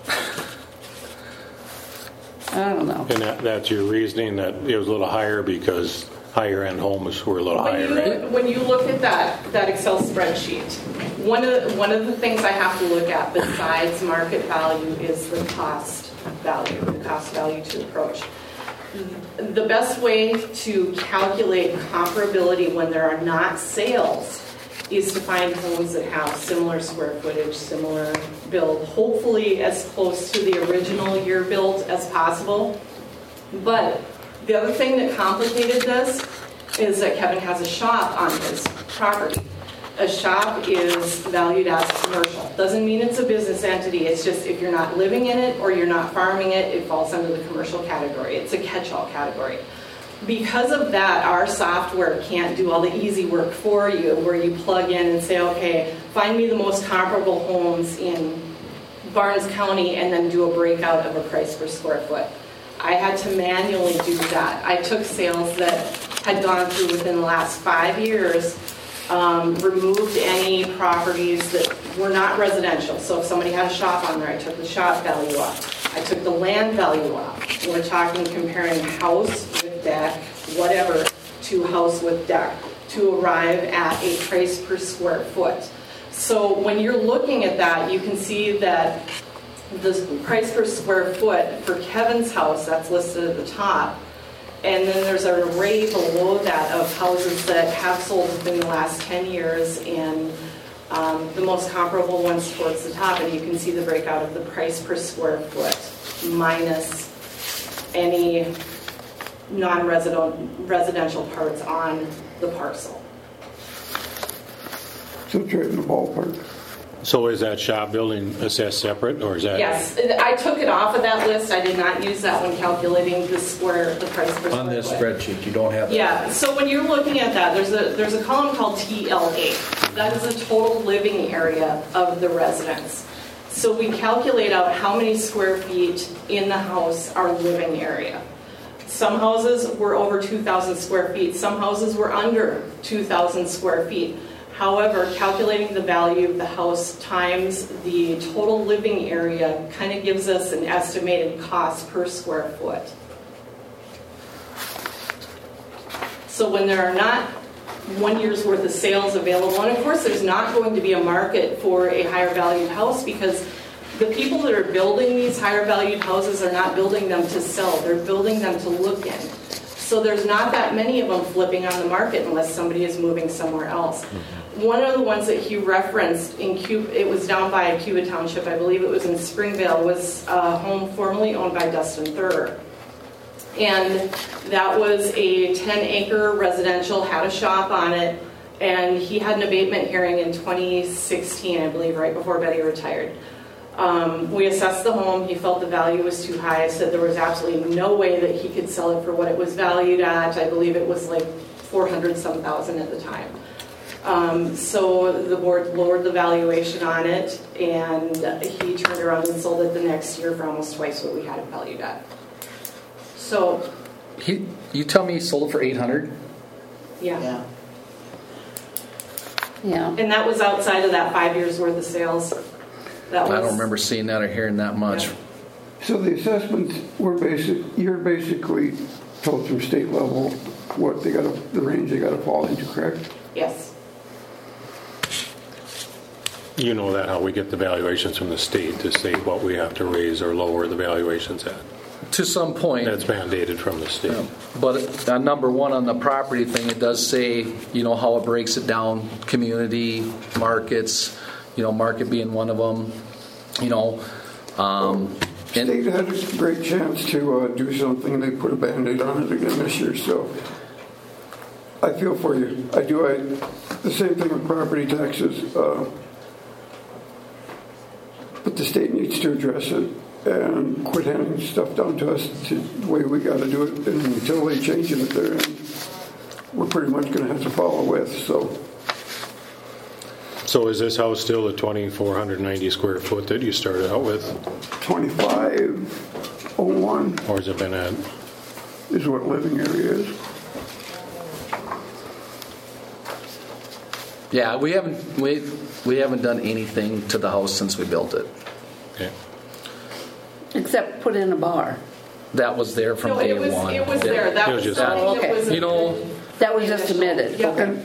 I don't know. And that, that's your reasoning that it was a little higher because higher end homes were a little When higher, you, right? when you look at that, that Excel spreadsheet, one of, the, one of the things I have to look at besides market value is the cost value, the cost value to approach. The best way to calculate comparability when there are not sales is to find homes that have similar square footage, similar build, hopefully as close to the original year built as possible. But the other thing that complicated this is that Kevin has a shop on his property. A shop is valued as commercial. Doesn't mean it's a business entity. It's just if you're not living in it or you're not farming it, it falls under the commercial category. It's a catch-all category. Because of that, our software can't do all the easy work for you, where you plug in and say, okay, find me the most comparable homes in Barnes County and then do a breakout of a price per square foot. I had to manually do that. I took sales that had gone through within the last five years, um, removed any properties that were not residential. So if somebody had a shop on there, I took the shop value off. I took the land value off. We're talking comparing house with deck, whatever, to house with deck to arrive at a price per square foot. So when you're looking at that, you can see that the price per square foot for Kevin's house, that's listed at the top, and then there's an array below that of houses that have sold within the last ten years, and um, the most comparable ones towards the top, and you can see the breakout of the price per square foot minus any non-residential parts on the parcel. So it's right in the ballpark. So is that shop building assessed separate, or is that? Yes, I took it off of that list. I did not use that when calculating the square, the price per square On this foot. spreadsheet, you don't have that. Yeah, so when you're looking at that, there's a there's a column called T L A. That is the total living area of the residence. So we calculate out how many square feet in the house are living area. Some houses were over two thousand square feet. Some houses were under two thousand square feet. However, calculating the value of the house times the total living area kind of gives us an estimated cost per square foot. So when there are not one year's worth of sales available, and of course there's not going to be a market for a higher valued house because the people that are building these higher valued houses are not building them to sell, they're building them to look in. So there's not that many of them flipping on the market unless somebody is moving somewhere else. One of the ones that he referenced in Cuba, it was down by Cuba Township, I believe it was in Springvale, was a home formerly owned by Dustin Thurr. And that was a ten acre residential, had a shop on it, and he had an abatement hearing in twenty sixteen, I believe, right before Betty retired. Um, we assessed the home. He felt the value was too high. I said there was absolutely no way that he could sell it for what it was valued at. I believe it was like four hundred some thousand at the time. Um, so the board lowered the valuation on it, and he turned around and sold it the next year for almost twice what we had it valued at. So, He, you tell me he sold it for eight hundred? yeah. Yeah. Yeah. And that was outside of that five years worth of sales. That was, I don't remember seeing that or hearing that much. Yeah. So the assessments were basic, you're basically told from state level what they got to, the range they got to fall into, correct? Yes. You know that how we get the valuations from the state to say what we have to raise or lower the valuations at. to some point. That's mandated from the state. Yeah. But on number one on the property thing, it does say, you know, how it breaks it down, community, markets, you know, market being one of them, you know. Um, and State had a great chance to uh, do something. They put a Band-Aid on it again this year, so I feel for you. I do. I, the same thing with property taxes. Uh, but the state needs to address it and quit handing stuff down to us to the way we got to do it. And until they change it at their end, we're pretty much going to have to follow with. So. So is this house still at twenty-four ninety square foot that you started out with? twenty-five oh one. Or has it been at? Is what living area is. Yeah, we haven't we we haven't done anything to the house since we built it. Okay. Except put in a bar. That was there from No, day it was, one. it was Yeah. there. That It was was just- something Oh, that okay. was. You know, That was just submitted. Yeah. Okay.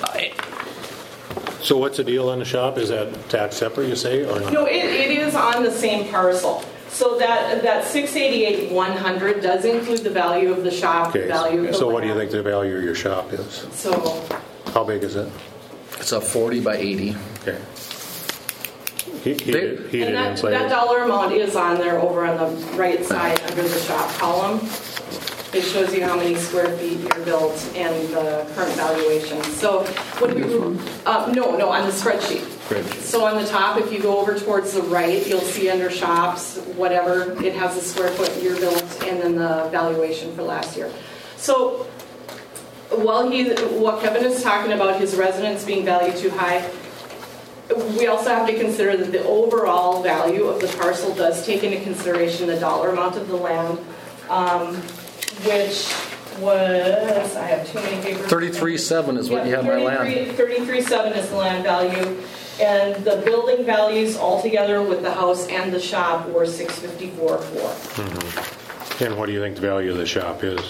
So what's the deal on the shop? Is that tax separate, you say, or not? No, it, it is on the same parcel. So that, that six eighty-eight one hundred does include the value of the shop, the Okay. value of the So what do you land. think the value of your shop is? So, How big is it? it's a forty by eighty. Okay. He- Heated, heated and that, that insulated. dollar amount is on there over on the right side under the shop column. It shows you how many square feet you're built and the current valuation. So when we, uh, no, no, on the spreadsheet. Spreadsheet. So on the top, if you go over towards the right, you'll see under shops, whatever, it has the square foot year built and then the valuation for last year. So while he, what Kevin is talking about, his residence being valued too high, we also have to consider that the overall value of the parcel does take into consideration the dollar amount of the land, um, which was, I have too many papers. Thirty-three seven is what you have my land. Thirty-three seven is the land value, and the building values altogether with the house and the shop were six fifty-four four. Mm-hmm. And what do you think the value of the shop is?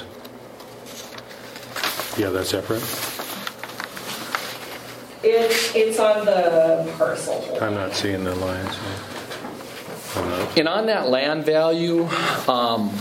Yeah, that's separate? It, it's on the parcel. I'm not seeing the lines. I'm not. And on that land value, um,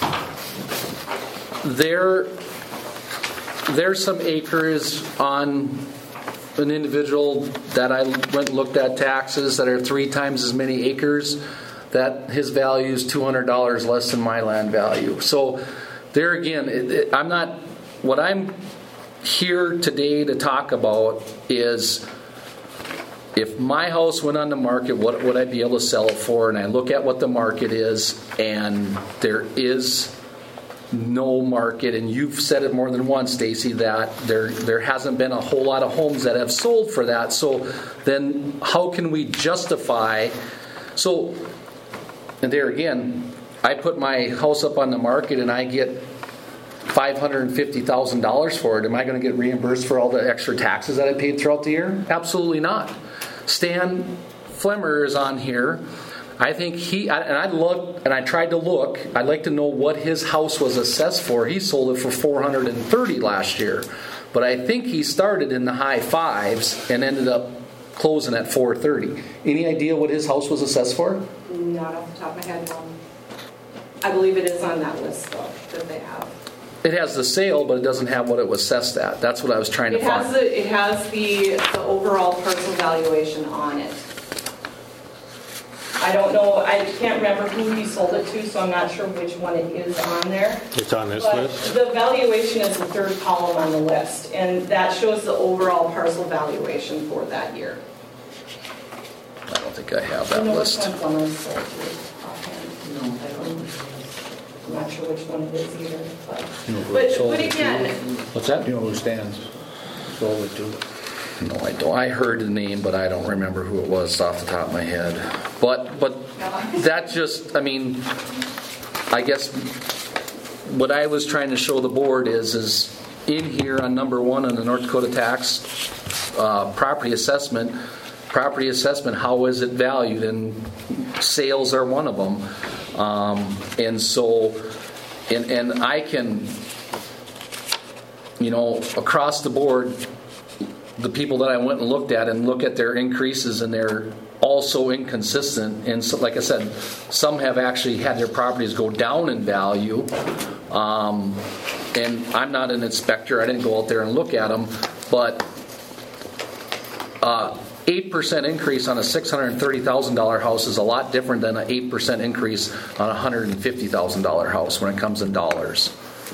there there's some acres on an individual that I went and looked at taxes that are three times as many acres, that his value is two hundred dollars less than my land value. So there again, it, it, I'm not, what I'm here today to talk about is if my house went on the market, what would I be able to sell it for? And I look at what the market is, and there is no market, and you've said it more than once, Stacy, that there there hasn't been a whole lot of homes that have sold for that. So then how can we justify? So, and there again, I put my house up on the market and I get five hundred fifty thousand dollars for it. Am I going to get reimbursed for all the extra taxes that I paid throughout the year? Absolutely not. Stan Flemmer is on here. I think he, and I looked, and I tried to look, I'd like to know what his house was assessed for. He sold it for four hundred thirty last year. But I think he started in the high fives and ended up closing at four thirty. Any idea what his house was assessed for? Not off the top of my head, no. I believe it is on that list, though, that they have. It has the sale, but it doesn't have what it was assessed at. That's what I was trying to It has find. the, it has the, the overall parcel valuation on it. I don't know, I can't remember who he sold it to, so I'm not sure which one it is on there. It's on this But list? the valuation is the third column on the list, and that shows the overall parcel valuation for that year. I don't think I have I that know list. which one was sold to offhand. No, I don't. I'm not sure which one it is either, but, You know who but, sold but it to? again, What's that? You know who stands sold it to? No, I don't. I heard the name, but I don't remember who it was off the top of my head. But but that just, I mean, I guess what I was trying to show the board is is in here on number one on the North Dakota tax uh, property assessment. Property assessment, how is it valued? And sales are one of them. Um, and so, and and I can, you know, across the board, the people that I went and looked at and look at their increases in their also inconsistent. And so, like I said, some have actually had their properties go down in value. Um, and I'm not an inspector. I didn't go out there and look at them. But uh, eight percent increase on a six hundred thirty thousand dollars house is a lot different than an eight percent increase on a one hundred fifty thousand dollars house when it comes in dollars.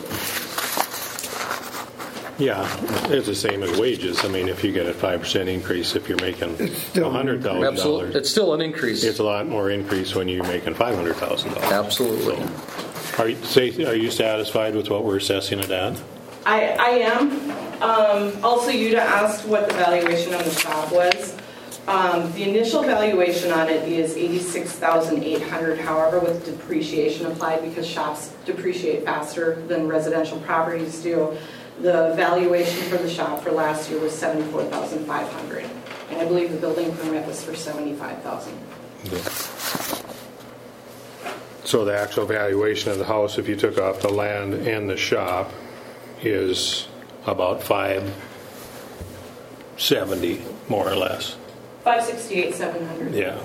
Yeah, it's the same as wages. I mean, if you get a five percent increase, if you're making one hundred thousand dollars. Absolutely. It's still an increase. It's a lot more increase when you're making five hundred thousand dollars. Absolutely. So, are, you, say, are you satisfied with what we're assessing it at? I, I am. Um, also, you asked what the valuation on the shop was. Um, the initial valuation on it is eighty-six thousand eight hundred dollars. However, with depreciation applied, because shops depreciate faster than residential properties do, the valuation for the shop for last year was seventy-four thousand five hundred dollars. And I believe the building permit was for seventy-five thousand dollars. So the actual valuation of the house, if you took off the land and the shop, is about five seventy, more or less. five sixty-eight, seven hundred. Yeah.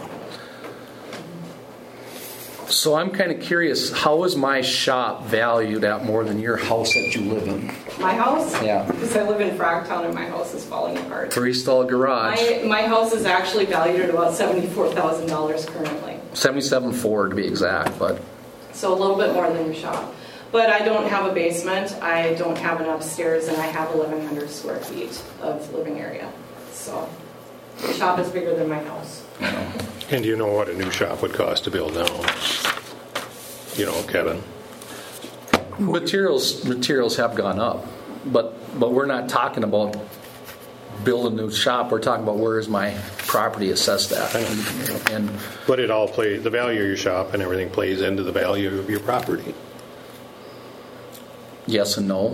So I'm kind of curious, how is my shop valued at more than your house that you live in? My house? Yeah. Because I live in Frogtown and my house is falling apart. Three-stall garage. My, my house is actually valued at about seventy-four thousand dollars currently. seventy-seven point four to be exact, but So a little bit more than your shop. But I don't have a basement, I don't have an upstairs, and I have eleven hundred square feet of living area. So the shop is bigger than my house. And do you know what a new shop would cost to build now? You know, Kevin? materials materials have gone up, but but we're not talking about build a new shop. We're talking about where is my property assessed at. And, and but it all plays, the value of your shop and everything plays into the value of your property. Yes and no.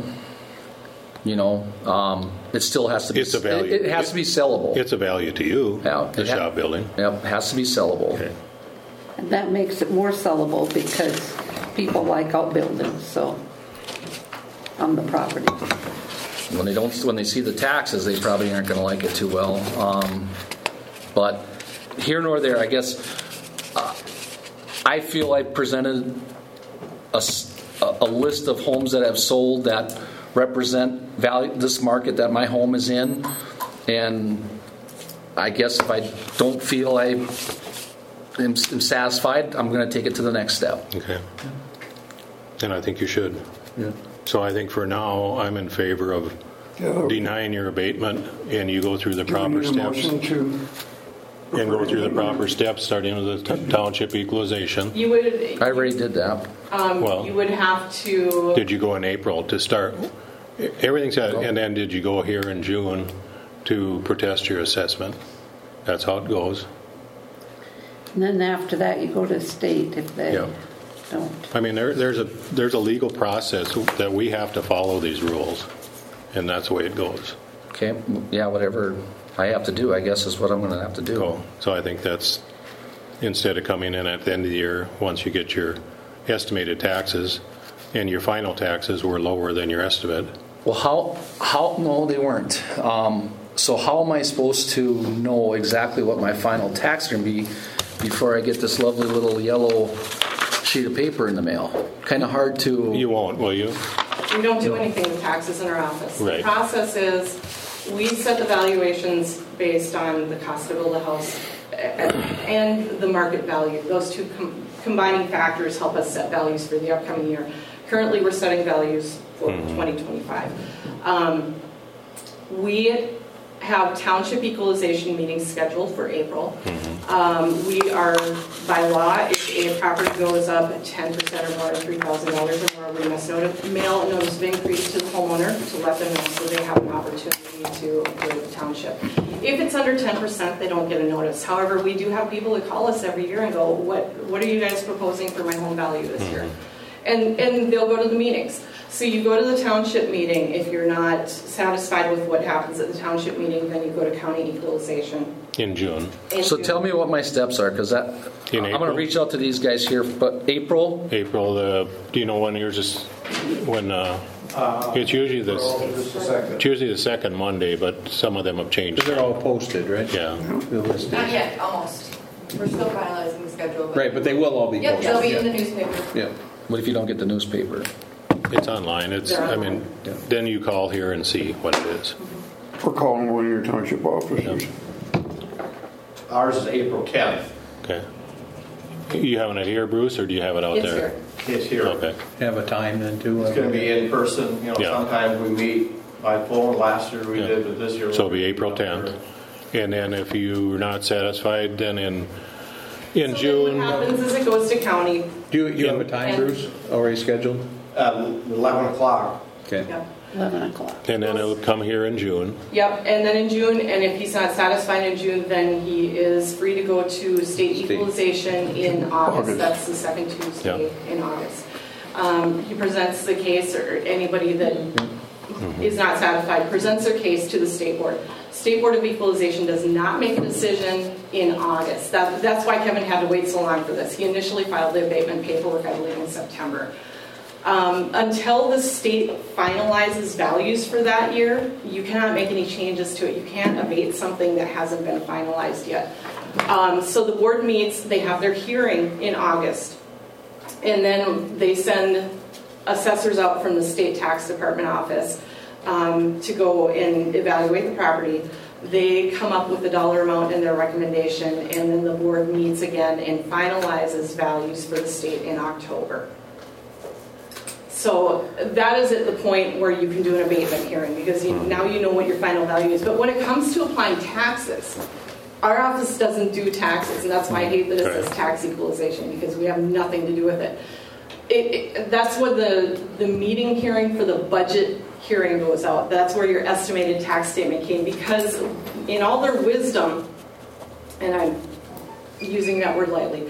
You know, um, it still has to be. It's a value. It, it has to be sellable. It's a value to you. Yeah, the ha- shop building. Yep, it has to be sellable. Okay. And that makes it more sellable because people like outbuildings, so on the property. When they don't, when they see the taxes, they probably aren't going to like it too well. Um, but here nor there, I guess uh, I feel I presented a, a list of homes that have sold that represent value this market that my home is in, and I guess if I don't feel I am, am satisfied, I'm going to take it to the next step. Okay. And I think you should. Yeah. So I think for now, I'm in favor of Yeah. denying your abatement, and you go through the Do we proper need a steps. motion to And go through the proper steps, starting with the t- township equalization. You would, I already did that. um, Well- you would have to. Did you go in April to start? Everything's at, and then did you go here in June to protest your assessment? That's how it goes. And then after that, you go to state if they Yeah. don't. I mean, there, there's a there's a legal process that we have to follow these rules, and that's the way it goes. Okay, yeah, whatever I have to do, I guess, is what I'm going to have to do. So, so I think that's, instead of coming in at the end of the year, once you get your estimated taxes, and your final taxes were lower than your estimate. Well, how, how, no, they weren't. Um, so how am I supposed to know exactly what my final tax is going to be before I get this lovely little yellow sheet of paper in the mail? Kind of hard to... You won't, will you? We don't do anything with taxes in our office. Right. The process is, we set the valuations based on the cost to build a house and the market value. Those two com- combining factors help us set values for the upcoming year. Currently, we're setting values for mm-hmm. twenty twenty-five. Um, we have township equalization meetings scheduled for April. Mm-hmm. Um, we are, by law, if a property goes up ten percent or more than three thousand dollars or more, we must notice, mail a notice of increase to the homeowner to let them know so they have an opportunity to appeal the township. If it's under ten percent, they don't get a notice. However, we do have people that call us every year and go, what, what are you guys proposing for my home value this mm-hmm. year? And, and they'll go to the meetings. So you go to the township meeting. If you're not satisfied with what happens at the township meeting, then you go to county equalization. In June. In so June. Tell me what my steps are, because that In I'm going to reach out to these guys here. But April. April. The do you know when yours is? When uh, uh, it's usually the it's usually the second Monday, but some of them have changed. They're all posted, right? Yeah. Not yet, almost. We're still finalizing the schedule. Right, but they will all be Yep, posted. they'll be yeah. in the newspaper. Yeah. What if you don't get the newspaper? It's online. It's, They're I mean, then you call here and see what it is. Or calling one of your township officers. Ours is April tenth. Okay. You having it here, Bruce, or do you have it out It's there? here. It's here. Okay. Have a time then too. It's going to be in person. You know, Yeah. sometimes we meet by phone. Last year we Yeah. did, but this year So it'll we'll be April tenth. And then if you're not satisfied, then in, in So June. then what happens is it goes to county. Do you, you have a time, And- Bruce, already scheduled? Uh, eleven o'clock. Okay. Yep. eleven o'clock. And then it'll come here in June. Yep, and then in June, and if he's not satisfied in June, then he is free to go to state State. equalization in August. August. That's the second Tuesday in August. Um, he presents the case, or anybody that is not satisfied presents their case to the state board. State Board of Equalization does not make a decision in August. That, that's why Kevin had to wait so long for this. He initially filed the abatement paperwork, I believe, in September. Um, until the state finalizes values for that year, you cannot make any changes to it. You can't abate something that hasn't been finalized yet. Um, so the board meets, they have their hearing in August, and then they send assessors out from the state tax department office um, to go and evaluate the property. They come up with the dollar amount in their recommendation, and then the board meets again and finalizes values for the state in October. So that is at the point where you can do an abatement hearing, because you, now you know what your final value is. But when it comes to applying taxes, our office doesn't do taxes, and that's why I hate that it says tax equalization, because we have nothing to do with it. It, it that's when the, the meeting hearing for the budget hearing goes out. That's where your estimated tax statement came, because in all their wisdom, and I'm using that word lightly,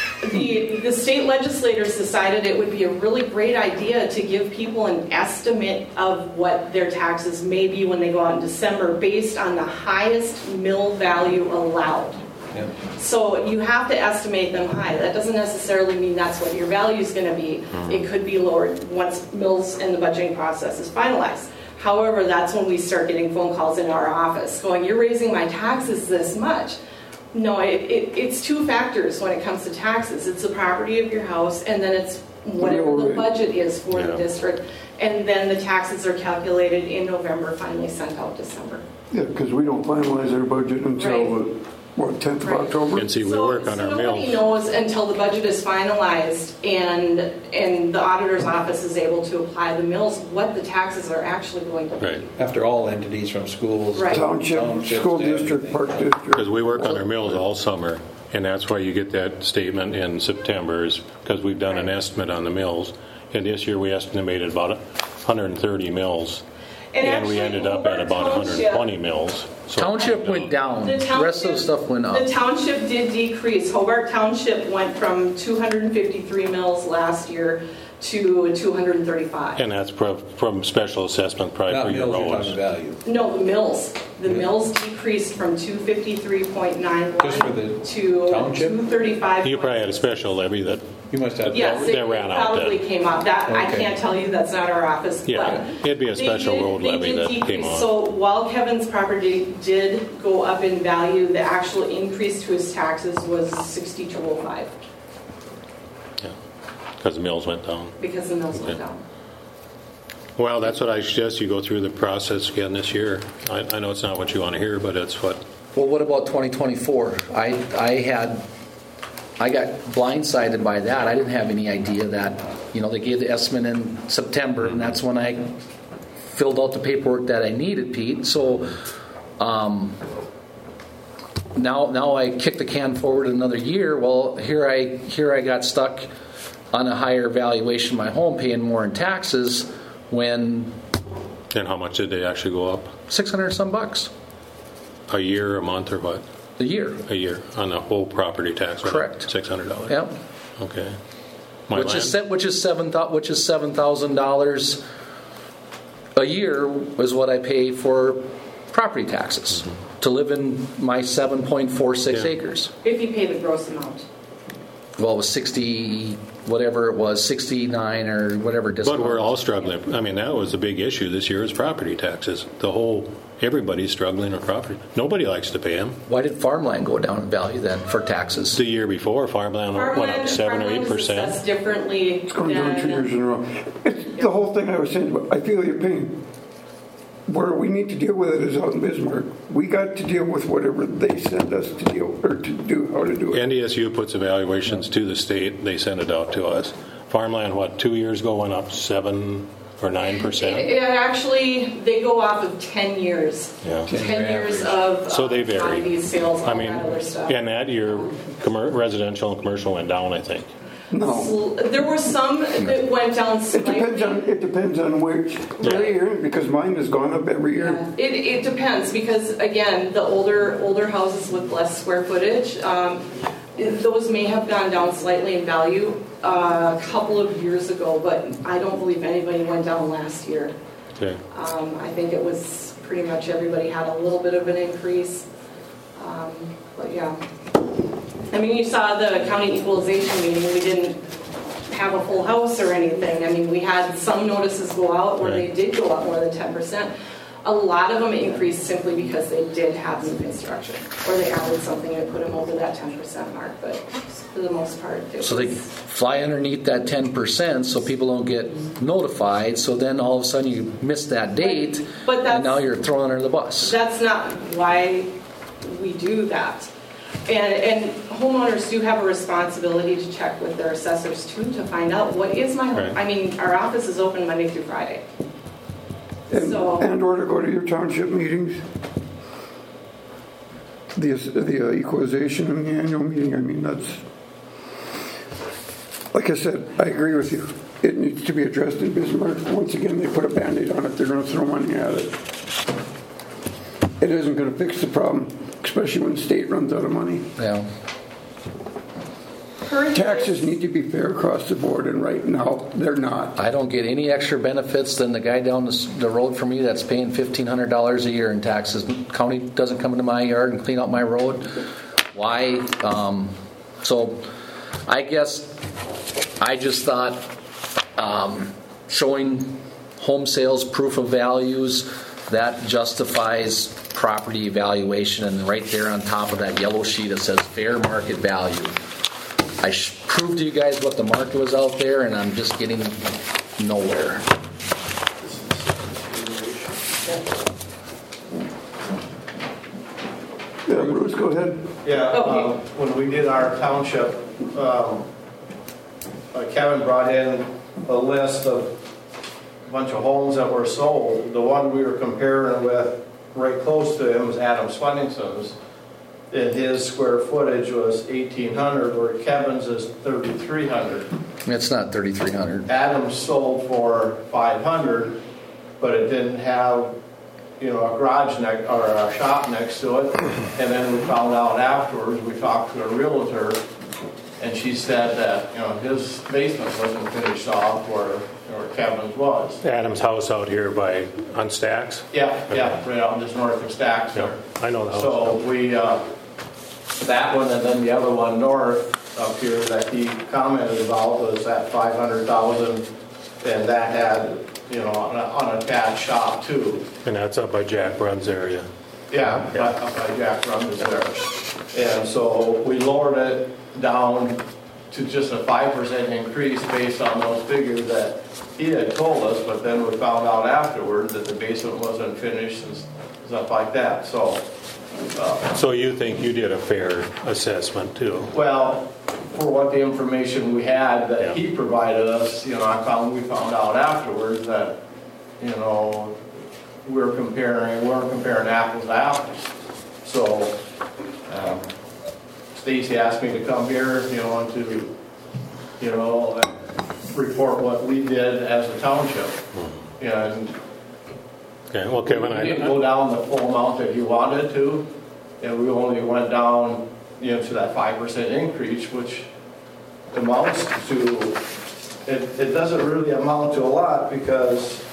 The, the state legislators decided it would be a really great idea to give people an estimate of what their taxes may be when they go out in December based on the highest mill value allowed. Yeah. So you have to estimate them high. That doesn't necessarily mean that's what your value is going to be. It could be lowered once mills and the budgeting process is finalized. However, that's when we start getting phone calls in our office going, "You're raising my taxes this much." No, it, it, it's two factors when it comes to taxes. It's the property of your house, and then it's whatever the budget is for Yeah. the district. And then the taxes are calculated in November, finally sent out December. Yeah, because we don't finalize our budget until, Right. uh, what, tenth of Right. October? And see, we So- work on so our nobody mills. knows until the budget is finalized and and the auditor's office is able to apply the mills what the taxes are actually going to be. Right. After all entities from schools. Right. Township, townships, school to district, everything. park district. Because we work on our mills all summer, and that's why you get that statement in September, is because we've done an estimate on the mills. And this year we estimated about one hundred thirty mills, And and we actually, ended up Hobart at about one hundred twenty mills. So- Township went down. The The rest of the stuff went up. The township did decrease. Hobart Township went from two hundred fifty-three mills last year to two hundred thirty-five. And that's pro- from special assessment probably Not for your mills, you're roads. talking value. No, the mills. The Yeah. mills decreased from two fifty-three point nine Just for the one to township? two thirty-five. You probably had a special levy that, You must have. Yes, that it ran out probably then. came out. That, I Okay. can't tell you, that's not our office. yeah, but it'd be a they special did- road they levy did that came decrease. on. So while Kevin's property did go up in value, the actual increase to his taxes was sixty-two oh five Because the mills went down. because the mills went Okay. down. Well, that's what I suggest you go through the process again this year. I, I know it's not what you want to hear, but it's what, Well, what about twenty twenty-four? I, I had, I got blindsided by that. I didn't have any idea that, you know, they gave the estimate in September, and that's when I filled out the paperwork that I needed, Pete. So um, now, now I kick the can forward another year. Well, here I, here I got stuck on a higher valuation of my home, paying more in taxes when and how much did they actually go up? six hundred some bucks A year, a month, or what? a year. A year on the whole property tax. Right? Correct. Six hundred dollars. Yep. Okay. My Which land? is se- which is seven thou- which is seven thousand dollars a year is what I pay for property taxes to live in my seven point four six Yeah. acres. If you pay the gross amount. well, it was sixty, whatever it was, sixty-nine or whatever. But we're all struggling. I mean, that was the big issue this year is property taxes. The whole, everybody's struggling with property. Nobody likes to pay them. Why did farmland go down in value then for taxes? The year before, farmland, went up seven or eight percent. That's differently. It's going down two years in a row. It's the whole thing I was saying about, I feel your pain. Where we need to deal with it is out in Bismarck. We got to deal with whatever they send us to deal or to do, how to do it. N D S U puts evaluations to the state. They send it out to us. Farmland, what, two years ago went up seven or nine percent? It, it actually, they go off of ten years. Yeah. ten years of So they vary. commodities, sales, all I mean, that other stuff. and that year, commer- residential and commercial went down, I think. No. There were some that went down It slightly. depends on it depends on which every year because mine has gone up every year. It, it depends because again, the older older houses with less square footage, um, those may have gone down slightly in value uh, a couple of years ago, but I don't believe anybody went down last year. Okay. Um, I think it was pretty much everybody had a little bit of an increase, um, but yeah. I mean, you saw the county equalization meeting. We didn't have a full house or anything. I mean, we had some notices go out where they did go up more than ten percent. A lot of them increased simply because they did have new construction or they added something and put them over that ten percent mark. But for the most part, it So was, they fly underneath that ten percent so people don't get notified. So then all of a sudden you miss that date But that's- and now you're thrown under the bus. that's not why we do that. And, and homeowners do have a responsibility to check with their assessors too to find out what is my home. Right. I mean, our office is open Monday through Friday. And, So- and or to go to your township meetings. The the uh, equalization and the annual meeting. I mean, that's like I said. I agree with you. It needs to be addressed in Bismarck. Once again, they put a Band-Aid on it. They're going to throw money at it. It isn't going to fix the problem, especially when the state runs out of money. Yeah. Taxes need to be fair across the board, and right now they're not. I don't get any extra benefits than the guy down the, the road from me that's paying fifteen hundred dollars a year in taxes. County doesn't come into my yard and clean out my road. Why? Um, so I guess I just thought um, showing home sales proof of values, that justifies property evaluation, and right there on top of that yellow sheet it says fair market value. I sh- proved to you guys what the market was out there, and I'm just getting nowhere. Yeah, Bruce, go ahead. Yeah, um, when we did our township, um, uh, Kevin brought in a list of a bunch of homes that were sold. The one we were comparing with right close to him was Adam Swenningson's. And his square footage was eighteen hundred, where Kevin's is thirty-three hundred. It's not thirty-three hundred. Adams sold for five hundred, but it didn't have, you know, a garage next or a shop next to it. And then we found out afterwards. We talked to a realtor, and she said that, you know, his basement wasn't finished off where, where Kevin's was. Adam's house out here by on Stacks. Yeah, yeah, right out just north of Stacks there. I know the house. So we, uh, that one and then the other one north up here that he commented about was that five hundred thousand, and that had, you know, an unattached shop too. And that's up by Jack Brunn's area. Yeah, yeah. Up by Jack Brunn's there. And so we lowered it down to just a five percent increase based on those figures that he had told us, but then we found out afterwards that the basement wasn't finished and stuff like that. So. Uh, So you think you did a fair assessment too? Well, for what the information we had that Yeah. he provided us, you know, I found, we found out afterwards that, you know, we're comparing, we're comparing apples to apples. So, um, Stacy asked me to come here, you know, and to, you know, report what we did as a township. And Okay, well, Kevin, we I didn't go down the full amount that you wanted to, and we only went down, you know, to that five percent increase, which amounts to, it, it doesn't really amount to a lot because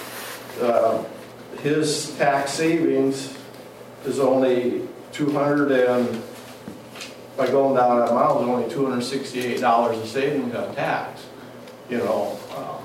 uh, his tax savings is only two hundred and by going down that mile, there's only two hundred sixty-eight dollars of savings on tax. You know, um,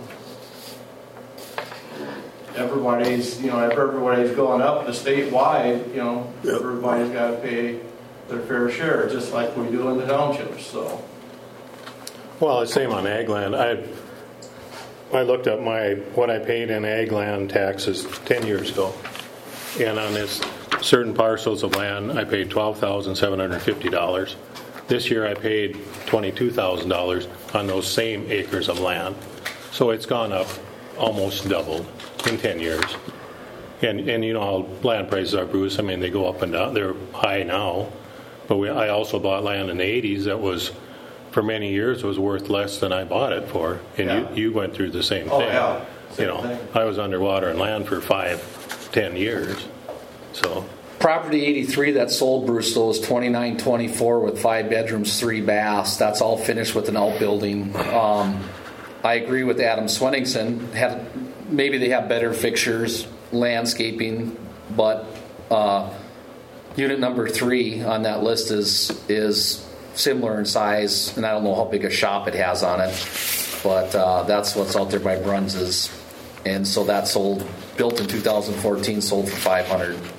everybody's, you know, if everybody's going up the statewide, you know, Yep. everybody's got to pay their fair share, just like we do in the townships, so. Well, it's same on ag land. I I looked up my what I paid in ag land taxes ten years ago, and on this certain parcels of land, I paid twelve thousand seven hundred fifty dollars. This year, I paid twenty-two thousand dollars on those same acres of land. So it's gone up almost doubled in ten years. And and you know how land prices are, Bruce. I mean, they go up and down. They're high now, but we, I also bought land in the eighties that was, for many years, was worth less than I bought it for. And Yeah. you, you went through the same Oh, thing. yeah. Same you know, thing. I was underwater in land for five, ten years. So Property eighty-three that sold, Bruce, though, is twenty-nine twenty-four with five bedrooms, three baths. That's all finished with an outbuilding. Um, I agree with Adam Swenningson. Had, maybe they have better fixtures, landscaping, but uh, unit number three on that list is is similar in size, and I don't know how big a shop it has on it, but uh, that's what's out there by Bruns's. And so that sold, built in two thousand fourteen, sold for five hundred dollars.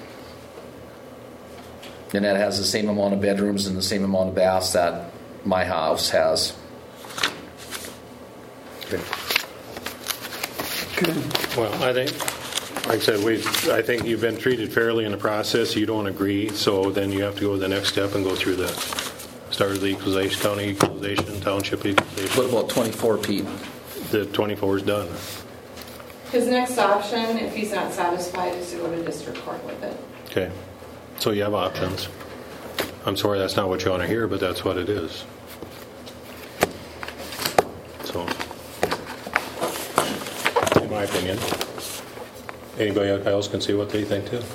And that has the same amount of bedrooms and the same amount of baths that my house has. Okay. Well, I think, like I said, we. I think you've been treated fairly in the process. You don't agree, so then you have to go to the next step and go through the start of the equalization, county equalization, township equalization. What about twenty-four, Pete? The twenty-four is done. His next option, if he's not satisfied, is to go to district court with it. Okay. So you have options. I'm sorry that's not what you want to hear, but that's what it is. So, in my opinion, anybody else can see what they think too.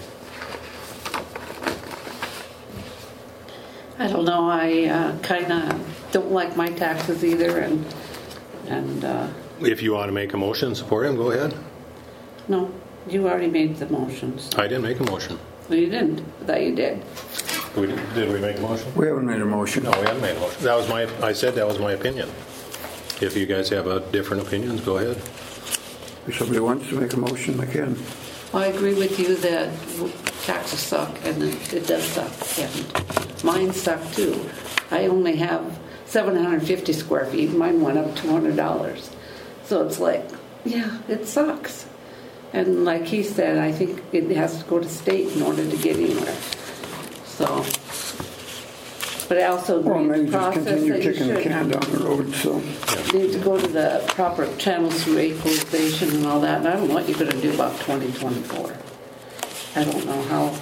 I don't know. I uh, kind of don't like my taxes either, and and uh, If you want to make a motion and support him, go ahead. no, you already made the motions. I didn't make a motion. Well, you didn't. I thought you did. We did, did we make a motion? We haven't made a motion. No, we haven't made a motion. That was my. I said that was my opinion. If you guys have a different opinions, go ahead. If somebody wants to make a motion, they can. I agree with you that taxes suck, and it, it does suck. And mine suck too. I only have seven hundred fifty square feet. Mine went up two hundred dollars. So it's like, yeah, it sucks. And like he said, I think it has to go to state in order to get anywhere. So, but I also agree Well, with maybe the just process continue that you kicking the should can down the road, so. need to go to the proper channels through equalization and all that. And I don't know what you're going to do about twenty twenty-four. I don't know how.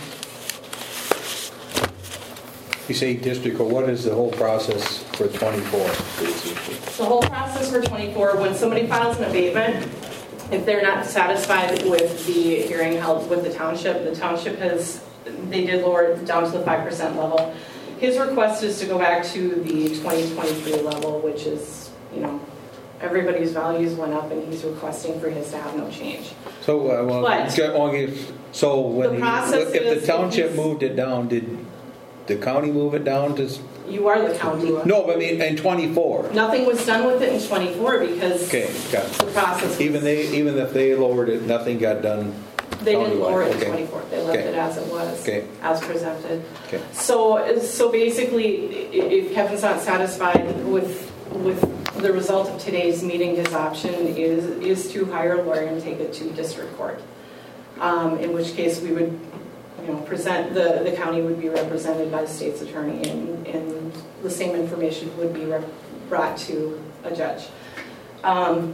You say district, or what is the whole process for twenty-four? The whole process for twenty-four, when somebody files an abatement, if they're not satisfied with the hearing held with the township, the township has, they did lower it down to the five percent level. His request is to go back to the twenty twenty-three level, which is, you know, everybody's values went up, and he's requesting for his to have no change. So, uh, well, But- okay, so when The he, process if is- the township moved it down, did the county move it down to? s- You are the county. No, but I mean in twenty-four. Nothing was done with it in twenty-four because Okay, got it. the process. Even they, even if they lowered it, nothing got done. They didn't countywide. lower it in Okay. twenty-four. They left Okay. it as it was, Okay. as presented. Okay. So, so basically, i- if Kevin's not satisfied with with the result of today's meeting, his option is is to hire a lawyer and take it to district court. Um, in which case, we would, you know, present the the county would be represented by the state's attorney, and and the same information would be rep- brought to a judge. Um,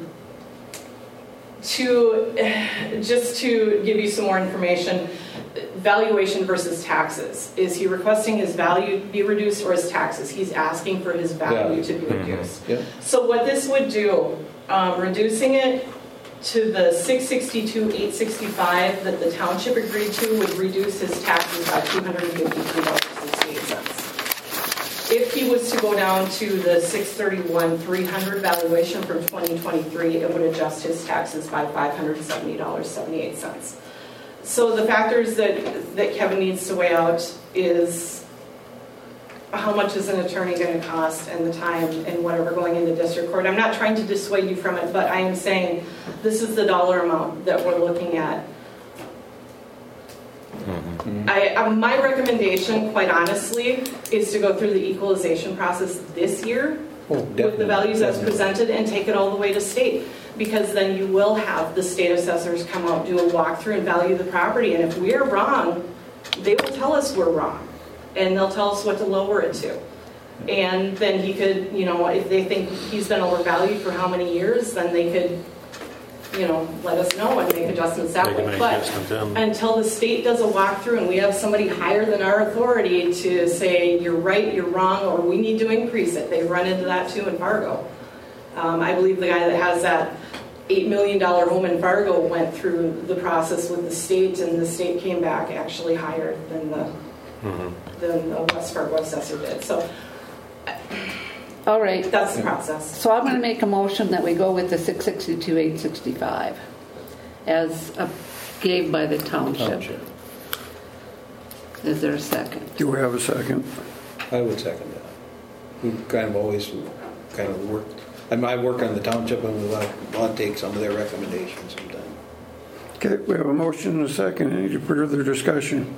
to just to give you some more information, valuation versus taxes. Is he requesting his value be reduced or his taxes? He's asking for his value to be reduced. Yeah. So what this would do, um, reducing it to the six sixty-two eight sixty-five that the township agreed to, would reduce his taxes by two hundred fifty-three dollars and sixty-eight cents. If he was to go down to the six thirty-one three hundred valuation from twenty twenty-three, it would adjust his taxes by five hundred seventy dollars and seventy-eight cents. So the factors that, that Kevin needs to weigh out is how much is an attorney going to cost and the time and whatever going into district court. I'm not trying to dissuade you from it, but I am saying this is the dollar amount that we're looking at. Mm-hmm. I, um, my recommendation, quite honestly, is to go through the equalization process this year oh, with the values as presented and take it all the way to state. Because then you will have the state assessors come out, do a walkthrough and value the property. And if we're wrong, they will tell us we're wrong. And they'll tell us what to lower it to. And then he could, you know, if they think he's been overvalued for how many years, then they could, you know, let us know and make adjustments that way. But until the state does a walkthrough and we have somebody higher than our authority to say, you're right, you're wrong, or we need to increase it. They run into that too in Fargo. Um, I believe the guy that has that eight million dollars home in Fargo went through the process with the state, and the state came back actually higher than the Mm-hmm. than the West Fargo assessor did. So, all right, that's the process. So I'm going to make a motion that we go with the six sixty-two eight sixty-five as a, gave by the township. township. Is there a second? Do we have a second? I would second that. We kind of always kind of work. I mean, I work on the township, and we want to take some of their recommendations sometimes. Okay, we have a motion and a second. Any further discussion?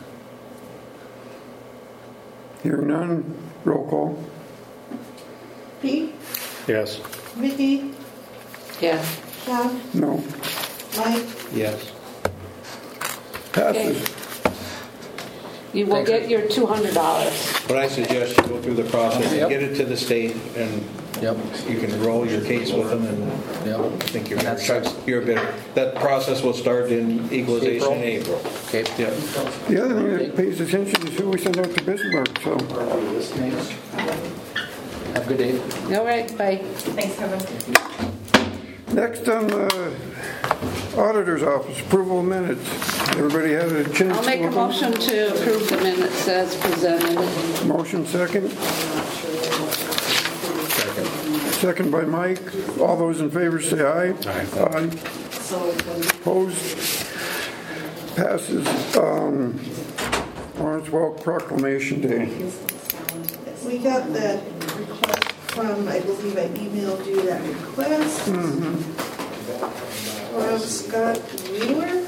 Hearing none, roll call. Pete? Yes. Vicki? Yes. John? No. Mike? Yes. Passes. Okay. You will Thanks. get your two hundred dollars. But I suggest you go through the process Yep. and get it to the state, and Yep. you can roll your case with them, and Yep. I think you're, And that starts- you're a bit. That process will start in equalization in April. Okay. Yep. The other thing that pays attention is who we send out to Bismarck. So, Have a good day. All right, bye. Thanks, Kevin. next on the auditor's office, approval of minutes. Everybody had a chance. I'll make to a look at motion to approve the minutes as presented. them? Motion second. Second by Mike. All those in favor say aye. Aye. Aye. Opposed? Passes. Um, Lawrence Welk Proclamation Day. We got that request from, I believe I emailed you that request. Mm-hmm. From Scott Wheeler.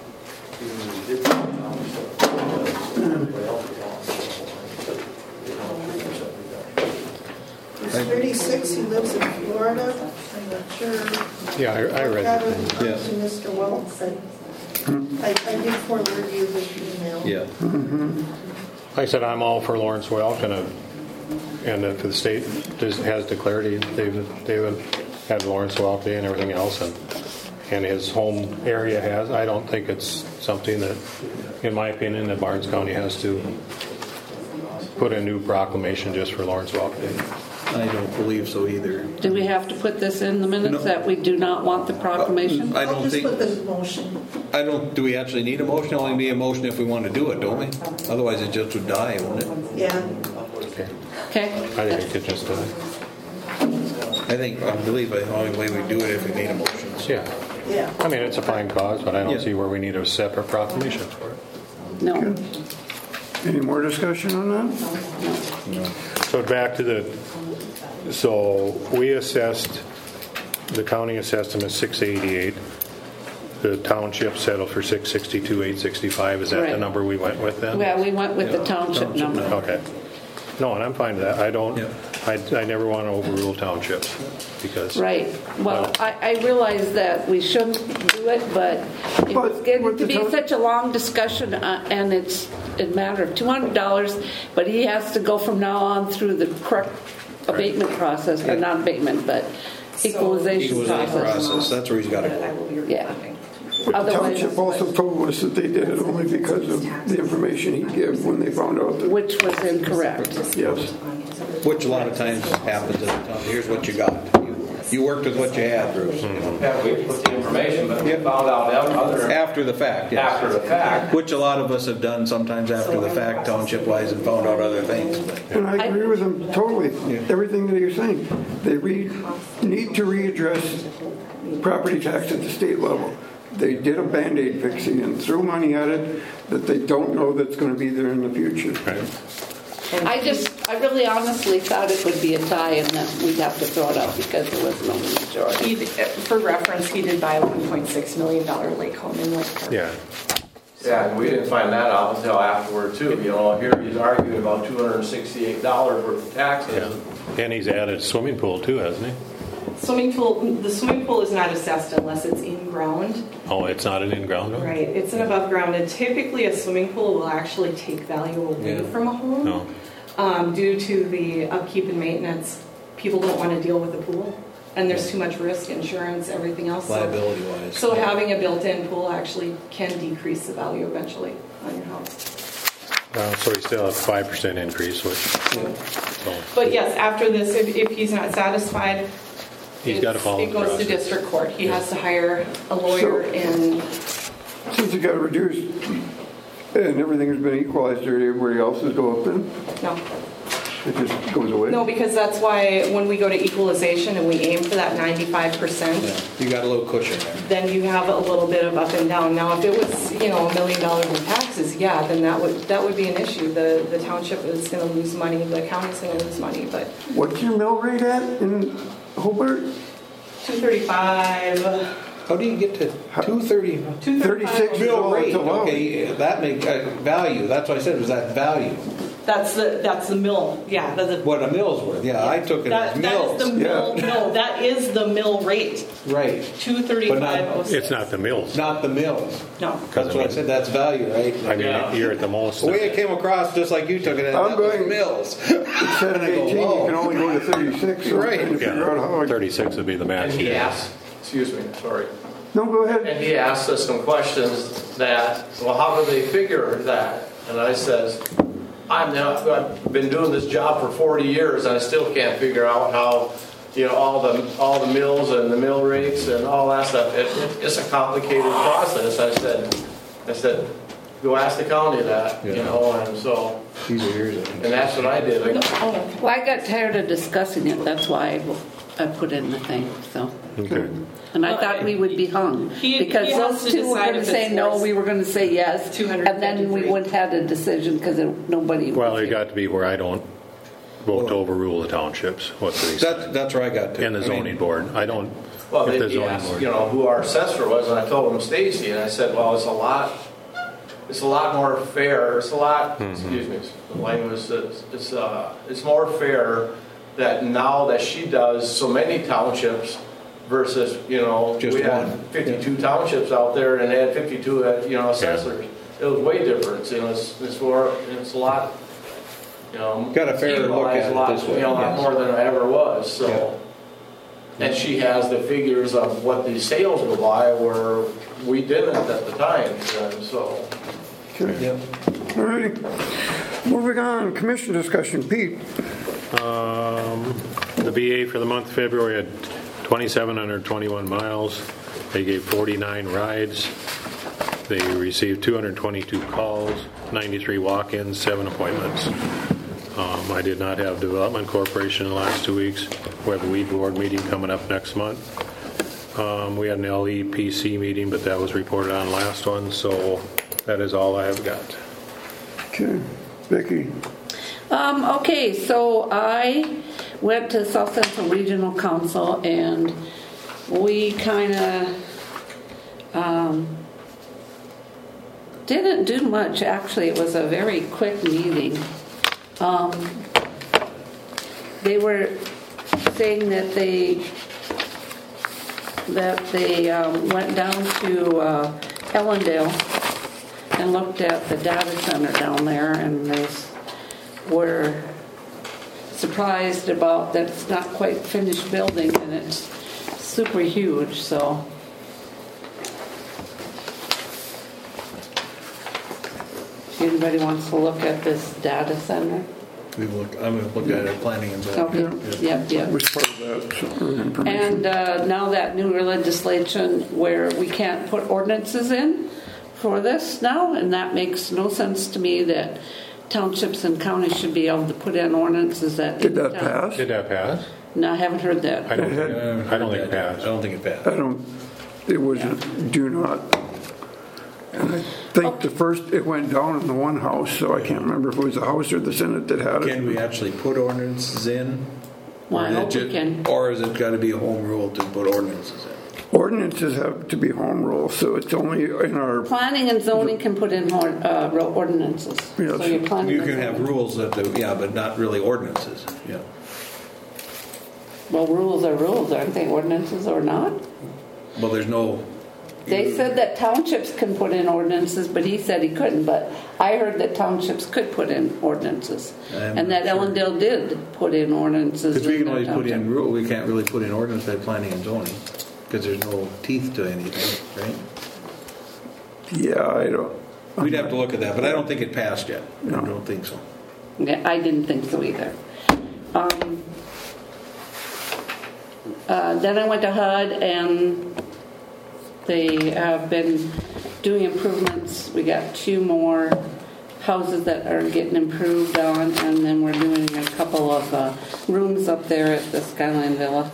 He's thirty-six, he lives in Florida. I'm not sure. Yeah, I, I read Kevin, it. to Yes. Mister Welch, I, I did forward you his email. Yeah. Mm-hmm. Like I said, I'm all for Lawrence Welk, and, uh, and if the state does, has declared he, they've, they've had Lawrence Welk Day and everything else, and and his home area has, I don't think it's something that, in my opinion, that Barnes County has to put a new proclamation just for Lawrence Welk Day. I don't believe so either. Do we have to put this in the minutes No. that we do not want the proclamation? I I'll don't just think. put the motion. I don't. Do we actually need a motion? Only be a motion if we want to do it, don't we? Otherwise, it just would die, wouldn't it? Yeah. Okay. Okay. I think it just, uh, I think. I believe the only way we do it if we made a motion. yeah. Yeah. I mean, it's a fine cause, but I don't Yeah. see where we need a separate proclamation for it. No. Any more discussion on that? So back to the, so we assessed, the county assessed them at six eighty-eight. The township settled for six sixty-two eight sixty-five. Is that the Right. number we went with then? Well, we went with the township number. Okay. No, and I'm fine with that. I don't, Yeah. I, I never want to overrule townships because. Right. Well, I, I realize that we shouldn't do it, but it was But getting with to the be town- such a long discussion, uh, and it's a matter of two hundred dollars, but he has to go from now on through the correct abatement process, or not abatement, but equalization Equalization process. process. That's where he's got to go. Yeah. But the Otherwise- township also told us that they did it only because of the information he gave when they found out that. Which was incorrect. Yes. Which a lot of times happens at the time. Here's what you got. You, you worked with what you had, Bruce. Yeah, we put the information, but we found out other After the fact, yes. after the fact. Which a lot of us have done sometimes after the fact, township-wise, and found out other things. And I agree with him totally. Everything that you're saying. They re, need to readdress property tax at the state level. They did a Band-Aid fixing and threw money at it that they don't know that's going to be there in the future. Right. And I just, I really honestly thought it would be a tie and then we'd have to throw it out because there was no majority. He, for reference, he did buy a one point six million dollars lake home in Lake Park. Yeah. Yeah, and we didn't find that out until afterward too. You know, here he's arguing about two hundred sixty-eight dollars worth of taxes. Yeah. And he's added a swimming pool too, hasn't he? Swimming pool, the swimming pool is not assessed unless it's in ground. Oh, it's not an in-ground one? Right, it's an above ground, and typically a swimming pool will actually take value away Yeah. from a home. No. Um, due to the upkeep and maintenance. People don't want to deal with the pool, and there's too much risk, insurance, everything else. So- Liability wise. So having a built-in pool actually can decrease the value eventually on your house. Uh, so he still has five percent increase, which. So But yes, after this, if, if he's not satisfied, he's got to it's- follow it the goes to process. district court. He has to hire a lawyer and Since it got reduced and everything has been equalized, did everybody else's go up then? no. It just goes away? No, because that's why when we go to equalization and we aim for that ninety-five percent, You got a little cushion there. then you have a little bit of up and down. Now, if it was, you know, a million dollars in taxes, yeah, then that would, that would be an issue. The, the township is going to lose money, the county's going to lose money, but What's your mill rate at in Hobart? two thirty-five. How do you get to two thirty? thirty-six is Mill all rate, it's allowed. okay, that make, uh, value, that's what I said, was that value. That's the, that's the mill, yeah. That's the, What a mill's worth, yeah, I took it that, as that is mills. the mill, no, that is the mill rate, Right, two thirty-five oh six. It's not the mills. not the mills. No. That's what I said, that's value, right? I mean, you're at the most. The way it came across, just like you took it, as I'm that was going- mills. Instead of And I go, eighteen, you whoa. can only go to thirty-six. So I'm Right. trying to figure out how Yeah, I- thirty-six would be the max. And he asked, excuse me, sorry. No, go ahead. And he asked us some questions that, well, how do they figure that? And I says, I'm now, I've been doing this job for forty years and I still can't figure out how, you know, all the, all the mills and the mill rates and all that stuff. It, it, it's a complicated process. I said, I said, go ask the county that, you Yeah. know, and so, These are yours, I think. and that's what I did. I, Oh, Well, I got tired of discussing it, that's why I, I put in the thing, so. Okay. And I thought we would be hung. He- Because he has those to two were decide going to if say it's no, worth we were going to say yes. two And then we fifty-three. wouldn't have had a decision because nobody. Well, was it here. got to be where I don't vote to overrule the townships. What they say. That's, that's where I got to. And the I mean, zoning board. I don't. well, if they the he zoning asked, board- you know, who our assessor was, and I told him Stacy, and I said, well, it's a lot, it's a lot more fair, it's a lot, excuse me, the language, it's, it's, uh, it's more fair that now that she does so many townships versus, you know, Just we had one. fifty-two townships out there and they had fifty-two, uh, you know, assessors. It was way different, you know, it's, it's more, it's a lot, you know. Got a fairer look at equalized it a lot, this way, You know, a lot yes. more than I ever was, so. Yeah. And she has the figures of what the sales will buy where we didn't at the time, and so. Okay. Yep. All righty. Moving on, commission discussion. Pete? Um, the B A for the month of February had twenty-seven hundred twenty-one miles. They gave forty-nine rides. They received two hundred twenty-two calls, ninety-three walk-ins, seven appointments. Um, I did not have Development Corporation in the last two weeks. We have a weed board meeting coming up next month. Um, we had an L E P C meeting, but that was reported on last one, so that is all I have got. Okay. Vicki? Um, okay, so I went to South Central Regional Council and we kind of um, didn't do much. Actually, it was a very quick meeting. Um, they were saying that they that they um, went down to uh, Ellendale and looked at the data center down there, and they were surprised about that it's not quite finished building and it's super huge. So if anybody wants to look at this data center. We look, I'm going to look at it, planning and Okay. zoning. Yep, yep. Which part of that so, information? And uh, now that new legislation where we can't put ordinances in for this now, and that makes no sense to me that townships and counties should be able to put in ordinances that. Did that pass? Did that pass? No, I haven't heard that. I don't, It think, had- I don't think it I passed. don't think it passed. I don't, it was, do not. And I think the first, it went down in the one house, so I can't remember if it was the House or the Senate that had it. Can we actually put ordinances in? Well, I Or is it hope we ju- can. Or is it got to be a home rule to put ordinances in? Ordinances have to be home rule, so it's only in our, Planning and zoning can put in or- uh, ro- ordinances. Yes. So you're planning You and can have zoning. rules that, do- yeah, but not really ordinances, yeah. Well, rules are rules, aren't they? Ordinances or not? Well, there's no, They said that townships can put in ordinances, but he said he couldn't. But I heard that townships could put in ordinances, I'm and that not sure. Ellendale did put in ordinances. because we in can their always put in township. rule, we can't really put in ordinance by planning and zoning, because there's no teeth to anything, right? yeah, I don't, We'd have to look at that, but I don't think it passed yet. I No. don't think so. Yeah, I didn't think so either. Um, uh, then I went to H U D, and they have been doing improvements. We got two more houses that are getting improved on, and then we're doing a couple of uh, rooms up there at the Skyline Villa.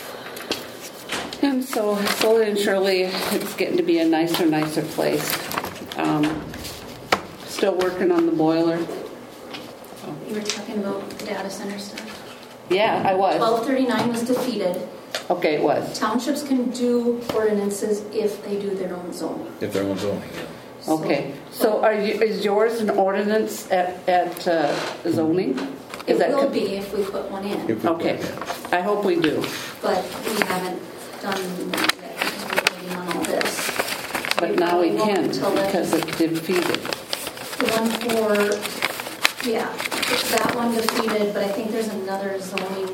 And so slowly and surely, it's getting to be a nicer, nicer place. Um, still working on the boiler. You were talking about the data center stuff. Yeah, I was. twelve thirty-nine was defeated. Okay, it was. Townships can do ordinances if they do their own zoning. If they're on zoning, yeah. Okay, so are you, is yours an ordinance at, at uh, zoning? Is It that will be if we put one in, If we put Okay, it in. I hope we do, but we haven't done that yet because we're waiting on all this. but now we won't can until then. because it's defeated. The one for, yeah, that one defeated, but I think there's another zoning,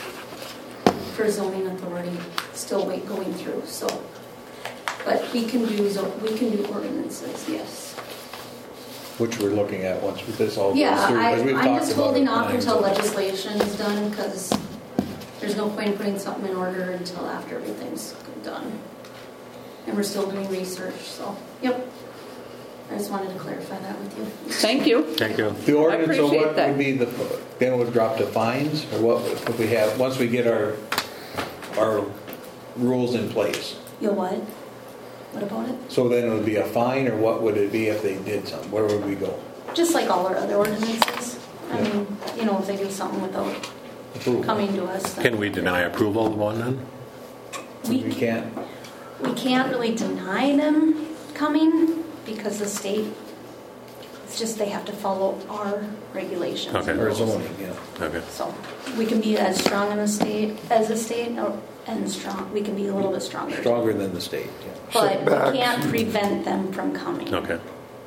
for zoning authority, still wait, going through, so. But we can do, zo- we can do ordinances, yes. Which we're looking at once this all goes through. Yeah, I, because we've I'm talked just about holding it off planning until and zoning. legislation is done, because there's no point in putting something in order until after everything's done. And we're still doing research, so, yep. I just wanted to clarify that with you. Thank you. Thank you. The ordinance, so appreciate what that. would be the, then it would drop to fines, or what would we have, once we get our, our rules in place? You'll what? What about it? So then it would be a fine, or what would it be if they did something? Where would we go? Just like all our other ordinances. I Yeah. mean, you know, if they do something without Approval. coming to us, then Can we deny approval of one then? We can't, we can't really deny them coming because the state, it's just they have to follow our regulations. Okay. and or rules. zoning, yeah. Okay. So we can be as strong in the state as a state, or, and strong, we can be a little bit stronger. Stronger than the state, yeah. But Setbacks. we can't prevent them from coming. Okay.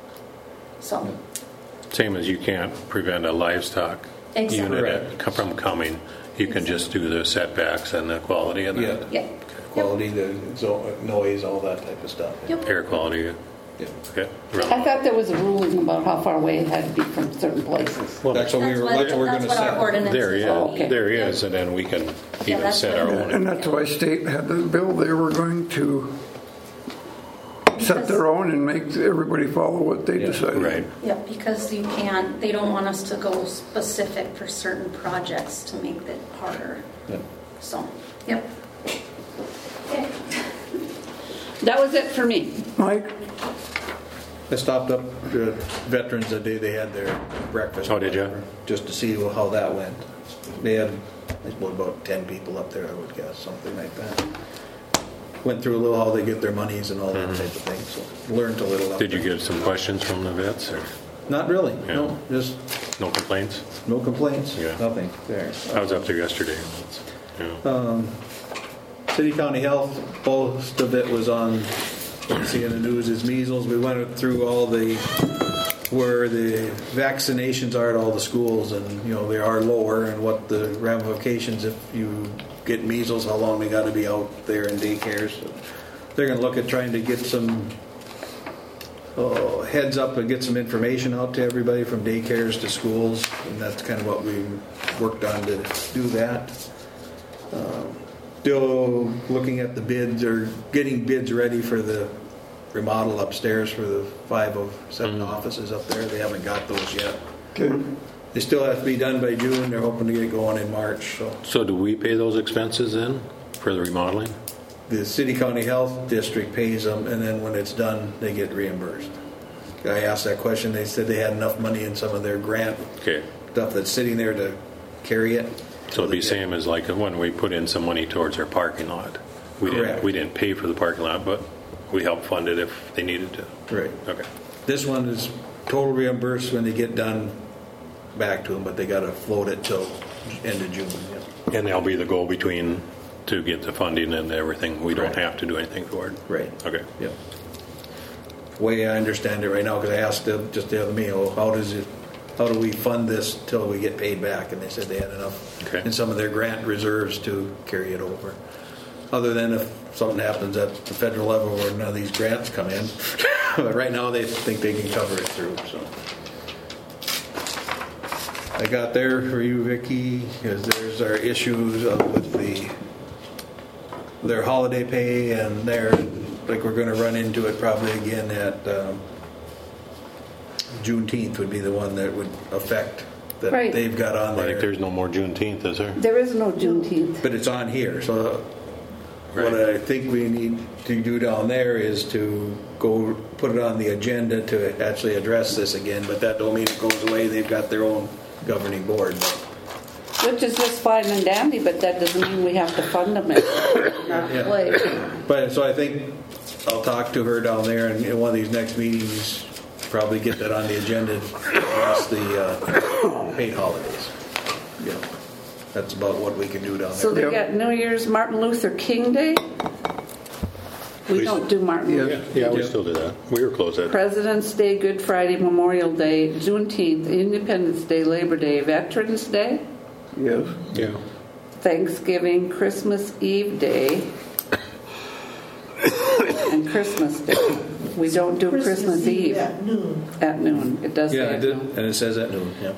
So, Same as you can't prevent a livestock Exactly. unit at- from coming. You can just do the setbacks and the quality and Yeah. the yeah. Quality, the zo- noise, all that type of stuff. Yep. air quality. Yeah. Okay. I thought there was a ruling about how far away it had to be from certain places. Well, That's what we That's were, what, that's what we're that's gonna what our set. ordinance there is. is, Oh, okay. there is, and then we can Yeah, even that's set what- our and own. that's why state had the bill, they were going to set their own and make everybody follow what they Yeah. decided. Right. Yeah, because you can't, they don't want us to go specific for certain projects to make it harder. Yeah. So, yep. Okay. That was it for me. Mike? I stopped up the veterans the day they had their breakfast. Oh, did you? Just to see how that went. They had, I suppose, about ten people up there, I would guess, something like that. Went through a little how they get their monies and all that type of thing, so learned a little. up Did you there. get some questions from the vets or Not really, Yeah. no, just no complaints? no complaints, Yeah. nothing there. I was up there yesterday. Yeah. Um, City County Health, most of it was on, see in the news, is measles. We went through all the, where the vaccinations are at all the schools, and, you know, they are lower, and what the ramifications if you get measles, how long they got to be out there in daycares. They're going to look at trying to get some uh, heads up and get some information out to everybody from daycares to schools, and that's kind of what we worked on to do that. Um, Still looking at the bids, or getting bids ready for the remodel upstairs for the five of seven offices up there. They haven't got those yet. Okay. They still have to be done by June. They're hoping to get going in March. So So do we pay those expenses then for the remodeling? the city county health district pays them, and then when it's done, they get reimbursed. I asked that question. They said they had enough money in some of their grant Okay. stuff that's sitting there to carry it. So it'd be same as like when we put in some money towards our parking lot. We Correct. didn't, we didn't pay for the parking lot, but we helped fund it if they needed to. Right. Okay. This one is total reimbursed when they get done back to them, but they got to float it till end of June. Yeah. And there'll be the go between to get the funding and everything. We don't Right. have to do anything for it. Right. Okay. Yep. Way I understand it right now, because I asked them just the other meal, how does it, how do we fund this till we get paid back? And they said they had enough Okay. in some of their grant reserves to carry it over. Other than if something happens at the federal level where none of these grants come in, but right now they think they can cover it through. So I got there for you, Vicki, because there's our issues uh, with the their holiday pay, and their like we're going to run into it probably again at um, Juneteenth would be the one that would affect that Right. they've got on I there. think there's no more Juneteenth, is there? There is no Juneteenth. But it's on here. So Right. what I think we need to do down there is to go put it on the agenda to actually address this again. But that don't mean it goes away. They've got their own governing board. Which is just fine and dandy, but that doesn't mean we have to fund them. It's not Yeah. play. But so I think I'll talk to her down there, and in one of these next meetings, probably get that on the agenda. Address the uh, paid holidays. Yeah, that's about what we can do down there. So they got New Year's, Martin Luther King Day. We We don't do Martin Yeah, Luther yeah, we still do that. We were closed that. President's Day, Good Friday, Memorial Day, Juneteenth, Independence Day, Labor Day, Veterans Day, Yes. Yeah. Thanksgiving, Christmas Eve Day, and Christmas Day. We don't do Christmas, Eve at noon. at noon. It does Yeah, say it at did, noon. and it says at noon. Yeah.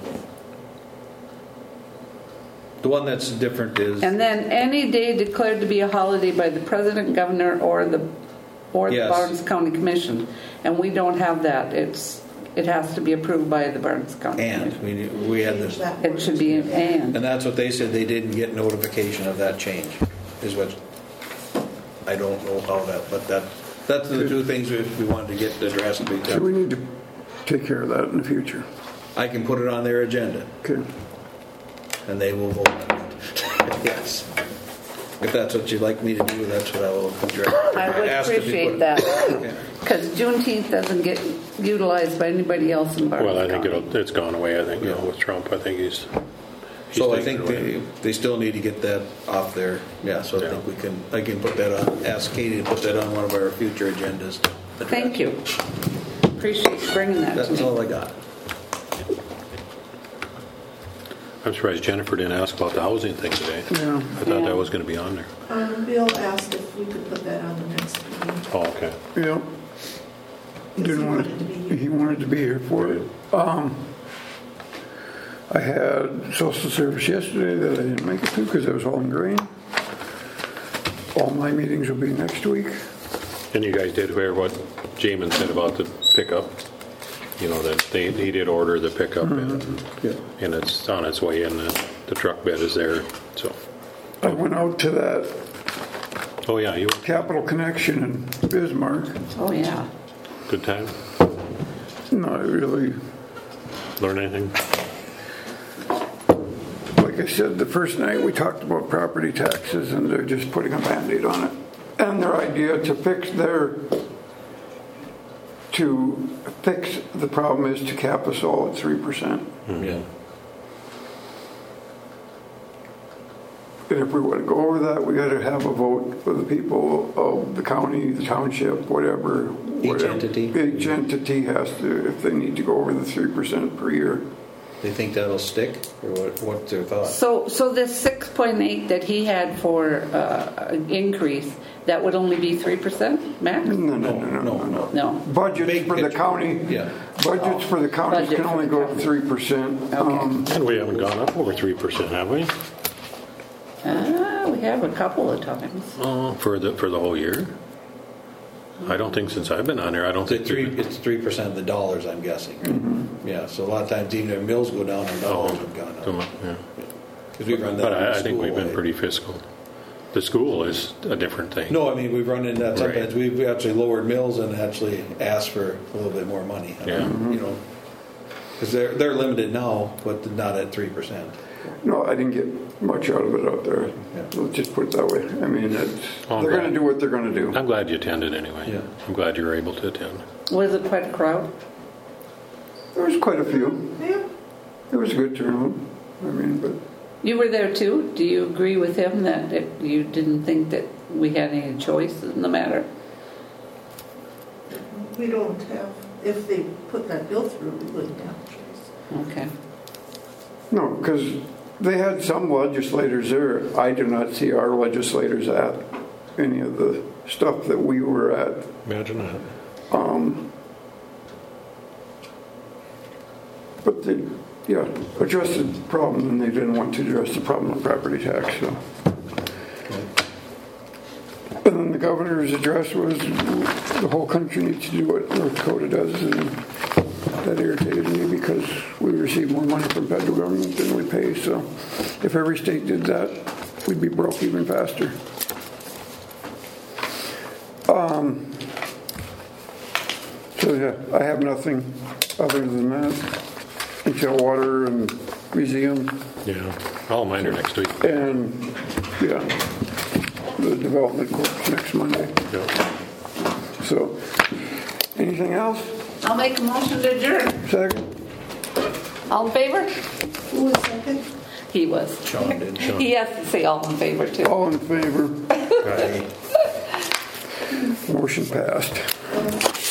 The one that's different is And then any day declared to be a holiday by the president, governor, or the or the Yes. Barnes County Commission, and we don't have that. It's it has to be approved by the Barnes County and Commission. we we had this, It should be an and. and that's what they said. They didn't get notification of that change. Is what I don't know how that, but that that's the two things we, we wanted to get addressed. Big So time. we need to take care of that in the future. I can put it on their agenda, Okay. and they will vote on it. Yes. If that's what you'd like me to do, that's what I will address. I would Ask to be appreciate put- that, Okay. because Juneteenth doesn't get utilized by anybody else in Barnes Well, I think County. it'll, it's gone away, I think, you know, with Trump. I think he's. he's So I taken think it away. they, they still need to get that off there. Yeah, so I Yeah. think we can, I can put that on, ask Katie to put that on one of our future agendas. to address. Thank you. Appreciate you bringing that to That's me. all I got. I'm surprised Jennifer didn't ask about the housing thing today. Yeah. I thought Yeah. that was going to be on there. Um, Bill asked if we could put that on the next meeting. Oh, okay. Yeah. Didn't want to, he wanted to be here for it. Um, I had social service yesterday that I didn't make it to because I was hauling grain. All my meetings will be next week. And you guys did hear what Jamin said about the pickup? You know, that they, he did order the pickup and, Yeah. and it's on its way in. The, the truck bed is there, so. I went out to that Oh, yeah, you, Capital Connection in Bismarck. Oh, yeah. good time? Not really. Learn anything? Like I said, the first night we talked about property taxes and they're just putting a Band-Aid on it. And their idea to fix their, to fix the problem is to cap us all at three percent. Yeah. And if we want to go over that, we got to have a vote for the people of the county, the township, whatever. Each whatever. entity? Each entity has to, if they need to go over the three percent per year. They think that'll stick, or what, what's their thought? So, so this six point eight that he had for uh, an increase, that would only be three percent max? No, no, no, no, no, no. No. Budgets Big for the picture. county, Yeah. budgets for the counties Budget can for only the go up county. three percent. Um, And we haven't gone up over three percent, have we? Ah, we have a couple of times. Oh, for the, for the whole year? I don't think since I've been on there, I don't It's think. three, we've- it's three percent of the dollars, I'm guessing. Right? Yeah, so a lot of times even if mills go down, our Oh, dollars have gone too up. much, yeah. Because we run that. But on the I, I think we've been school-wide. pretty fiscal. The school is a different thing. No, I mean, we've run into that sometimes. Right. We've actually lowered mills and actually asked for a little bit more money. I Yeah. mean, you know, because they're, they're limited now, but not at three percent. No, I didn't get much out of it out there. Yeah. Let's just put it that way. I mean, it's, Oh, I'm they're going glad. to do what they're going to do. I'm glad you attended anyway. Yeah. I'm glad you were able to attend. Was it quite a crowd? There was quite a few. Yeah. It was a good turnout. I mean, but You were there too. Do you agree with him that if you didn't think that we had any choice in the matter? We don't have, if they put that bill through, we wouldn't have a choice. Okay. no, because they had some legislators there. I do not see our legislators at any of the stuff that we were at. Imagine that. But they, yeah, addressed the problem, and they didn't want to address the problem of property tax, so. And then the governor's address was the whole country needs to do what North Dakota does, and that irritated me because we receive more money from federal government than we pay, so if every state did that, we'd be broke even faster. Um, so yeah, I have nothing other than that. Until water and museum Yeah. All mine are next week. and, yeah, the development course next Monday. Yeah. So, anything else? I'll make a motion to adjourn. Second? All in favor? Who was second? He was. Sean did. He has to say all in favor too. All in favor? Right. Motion passed.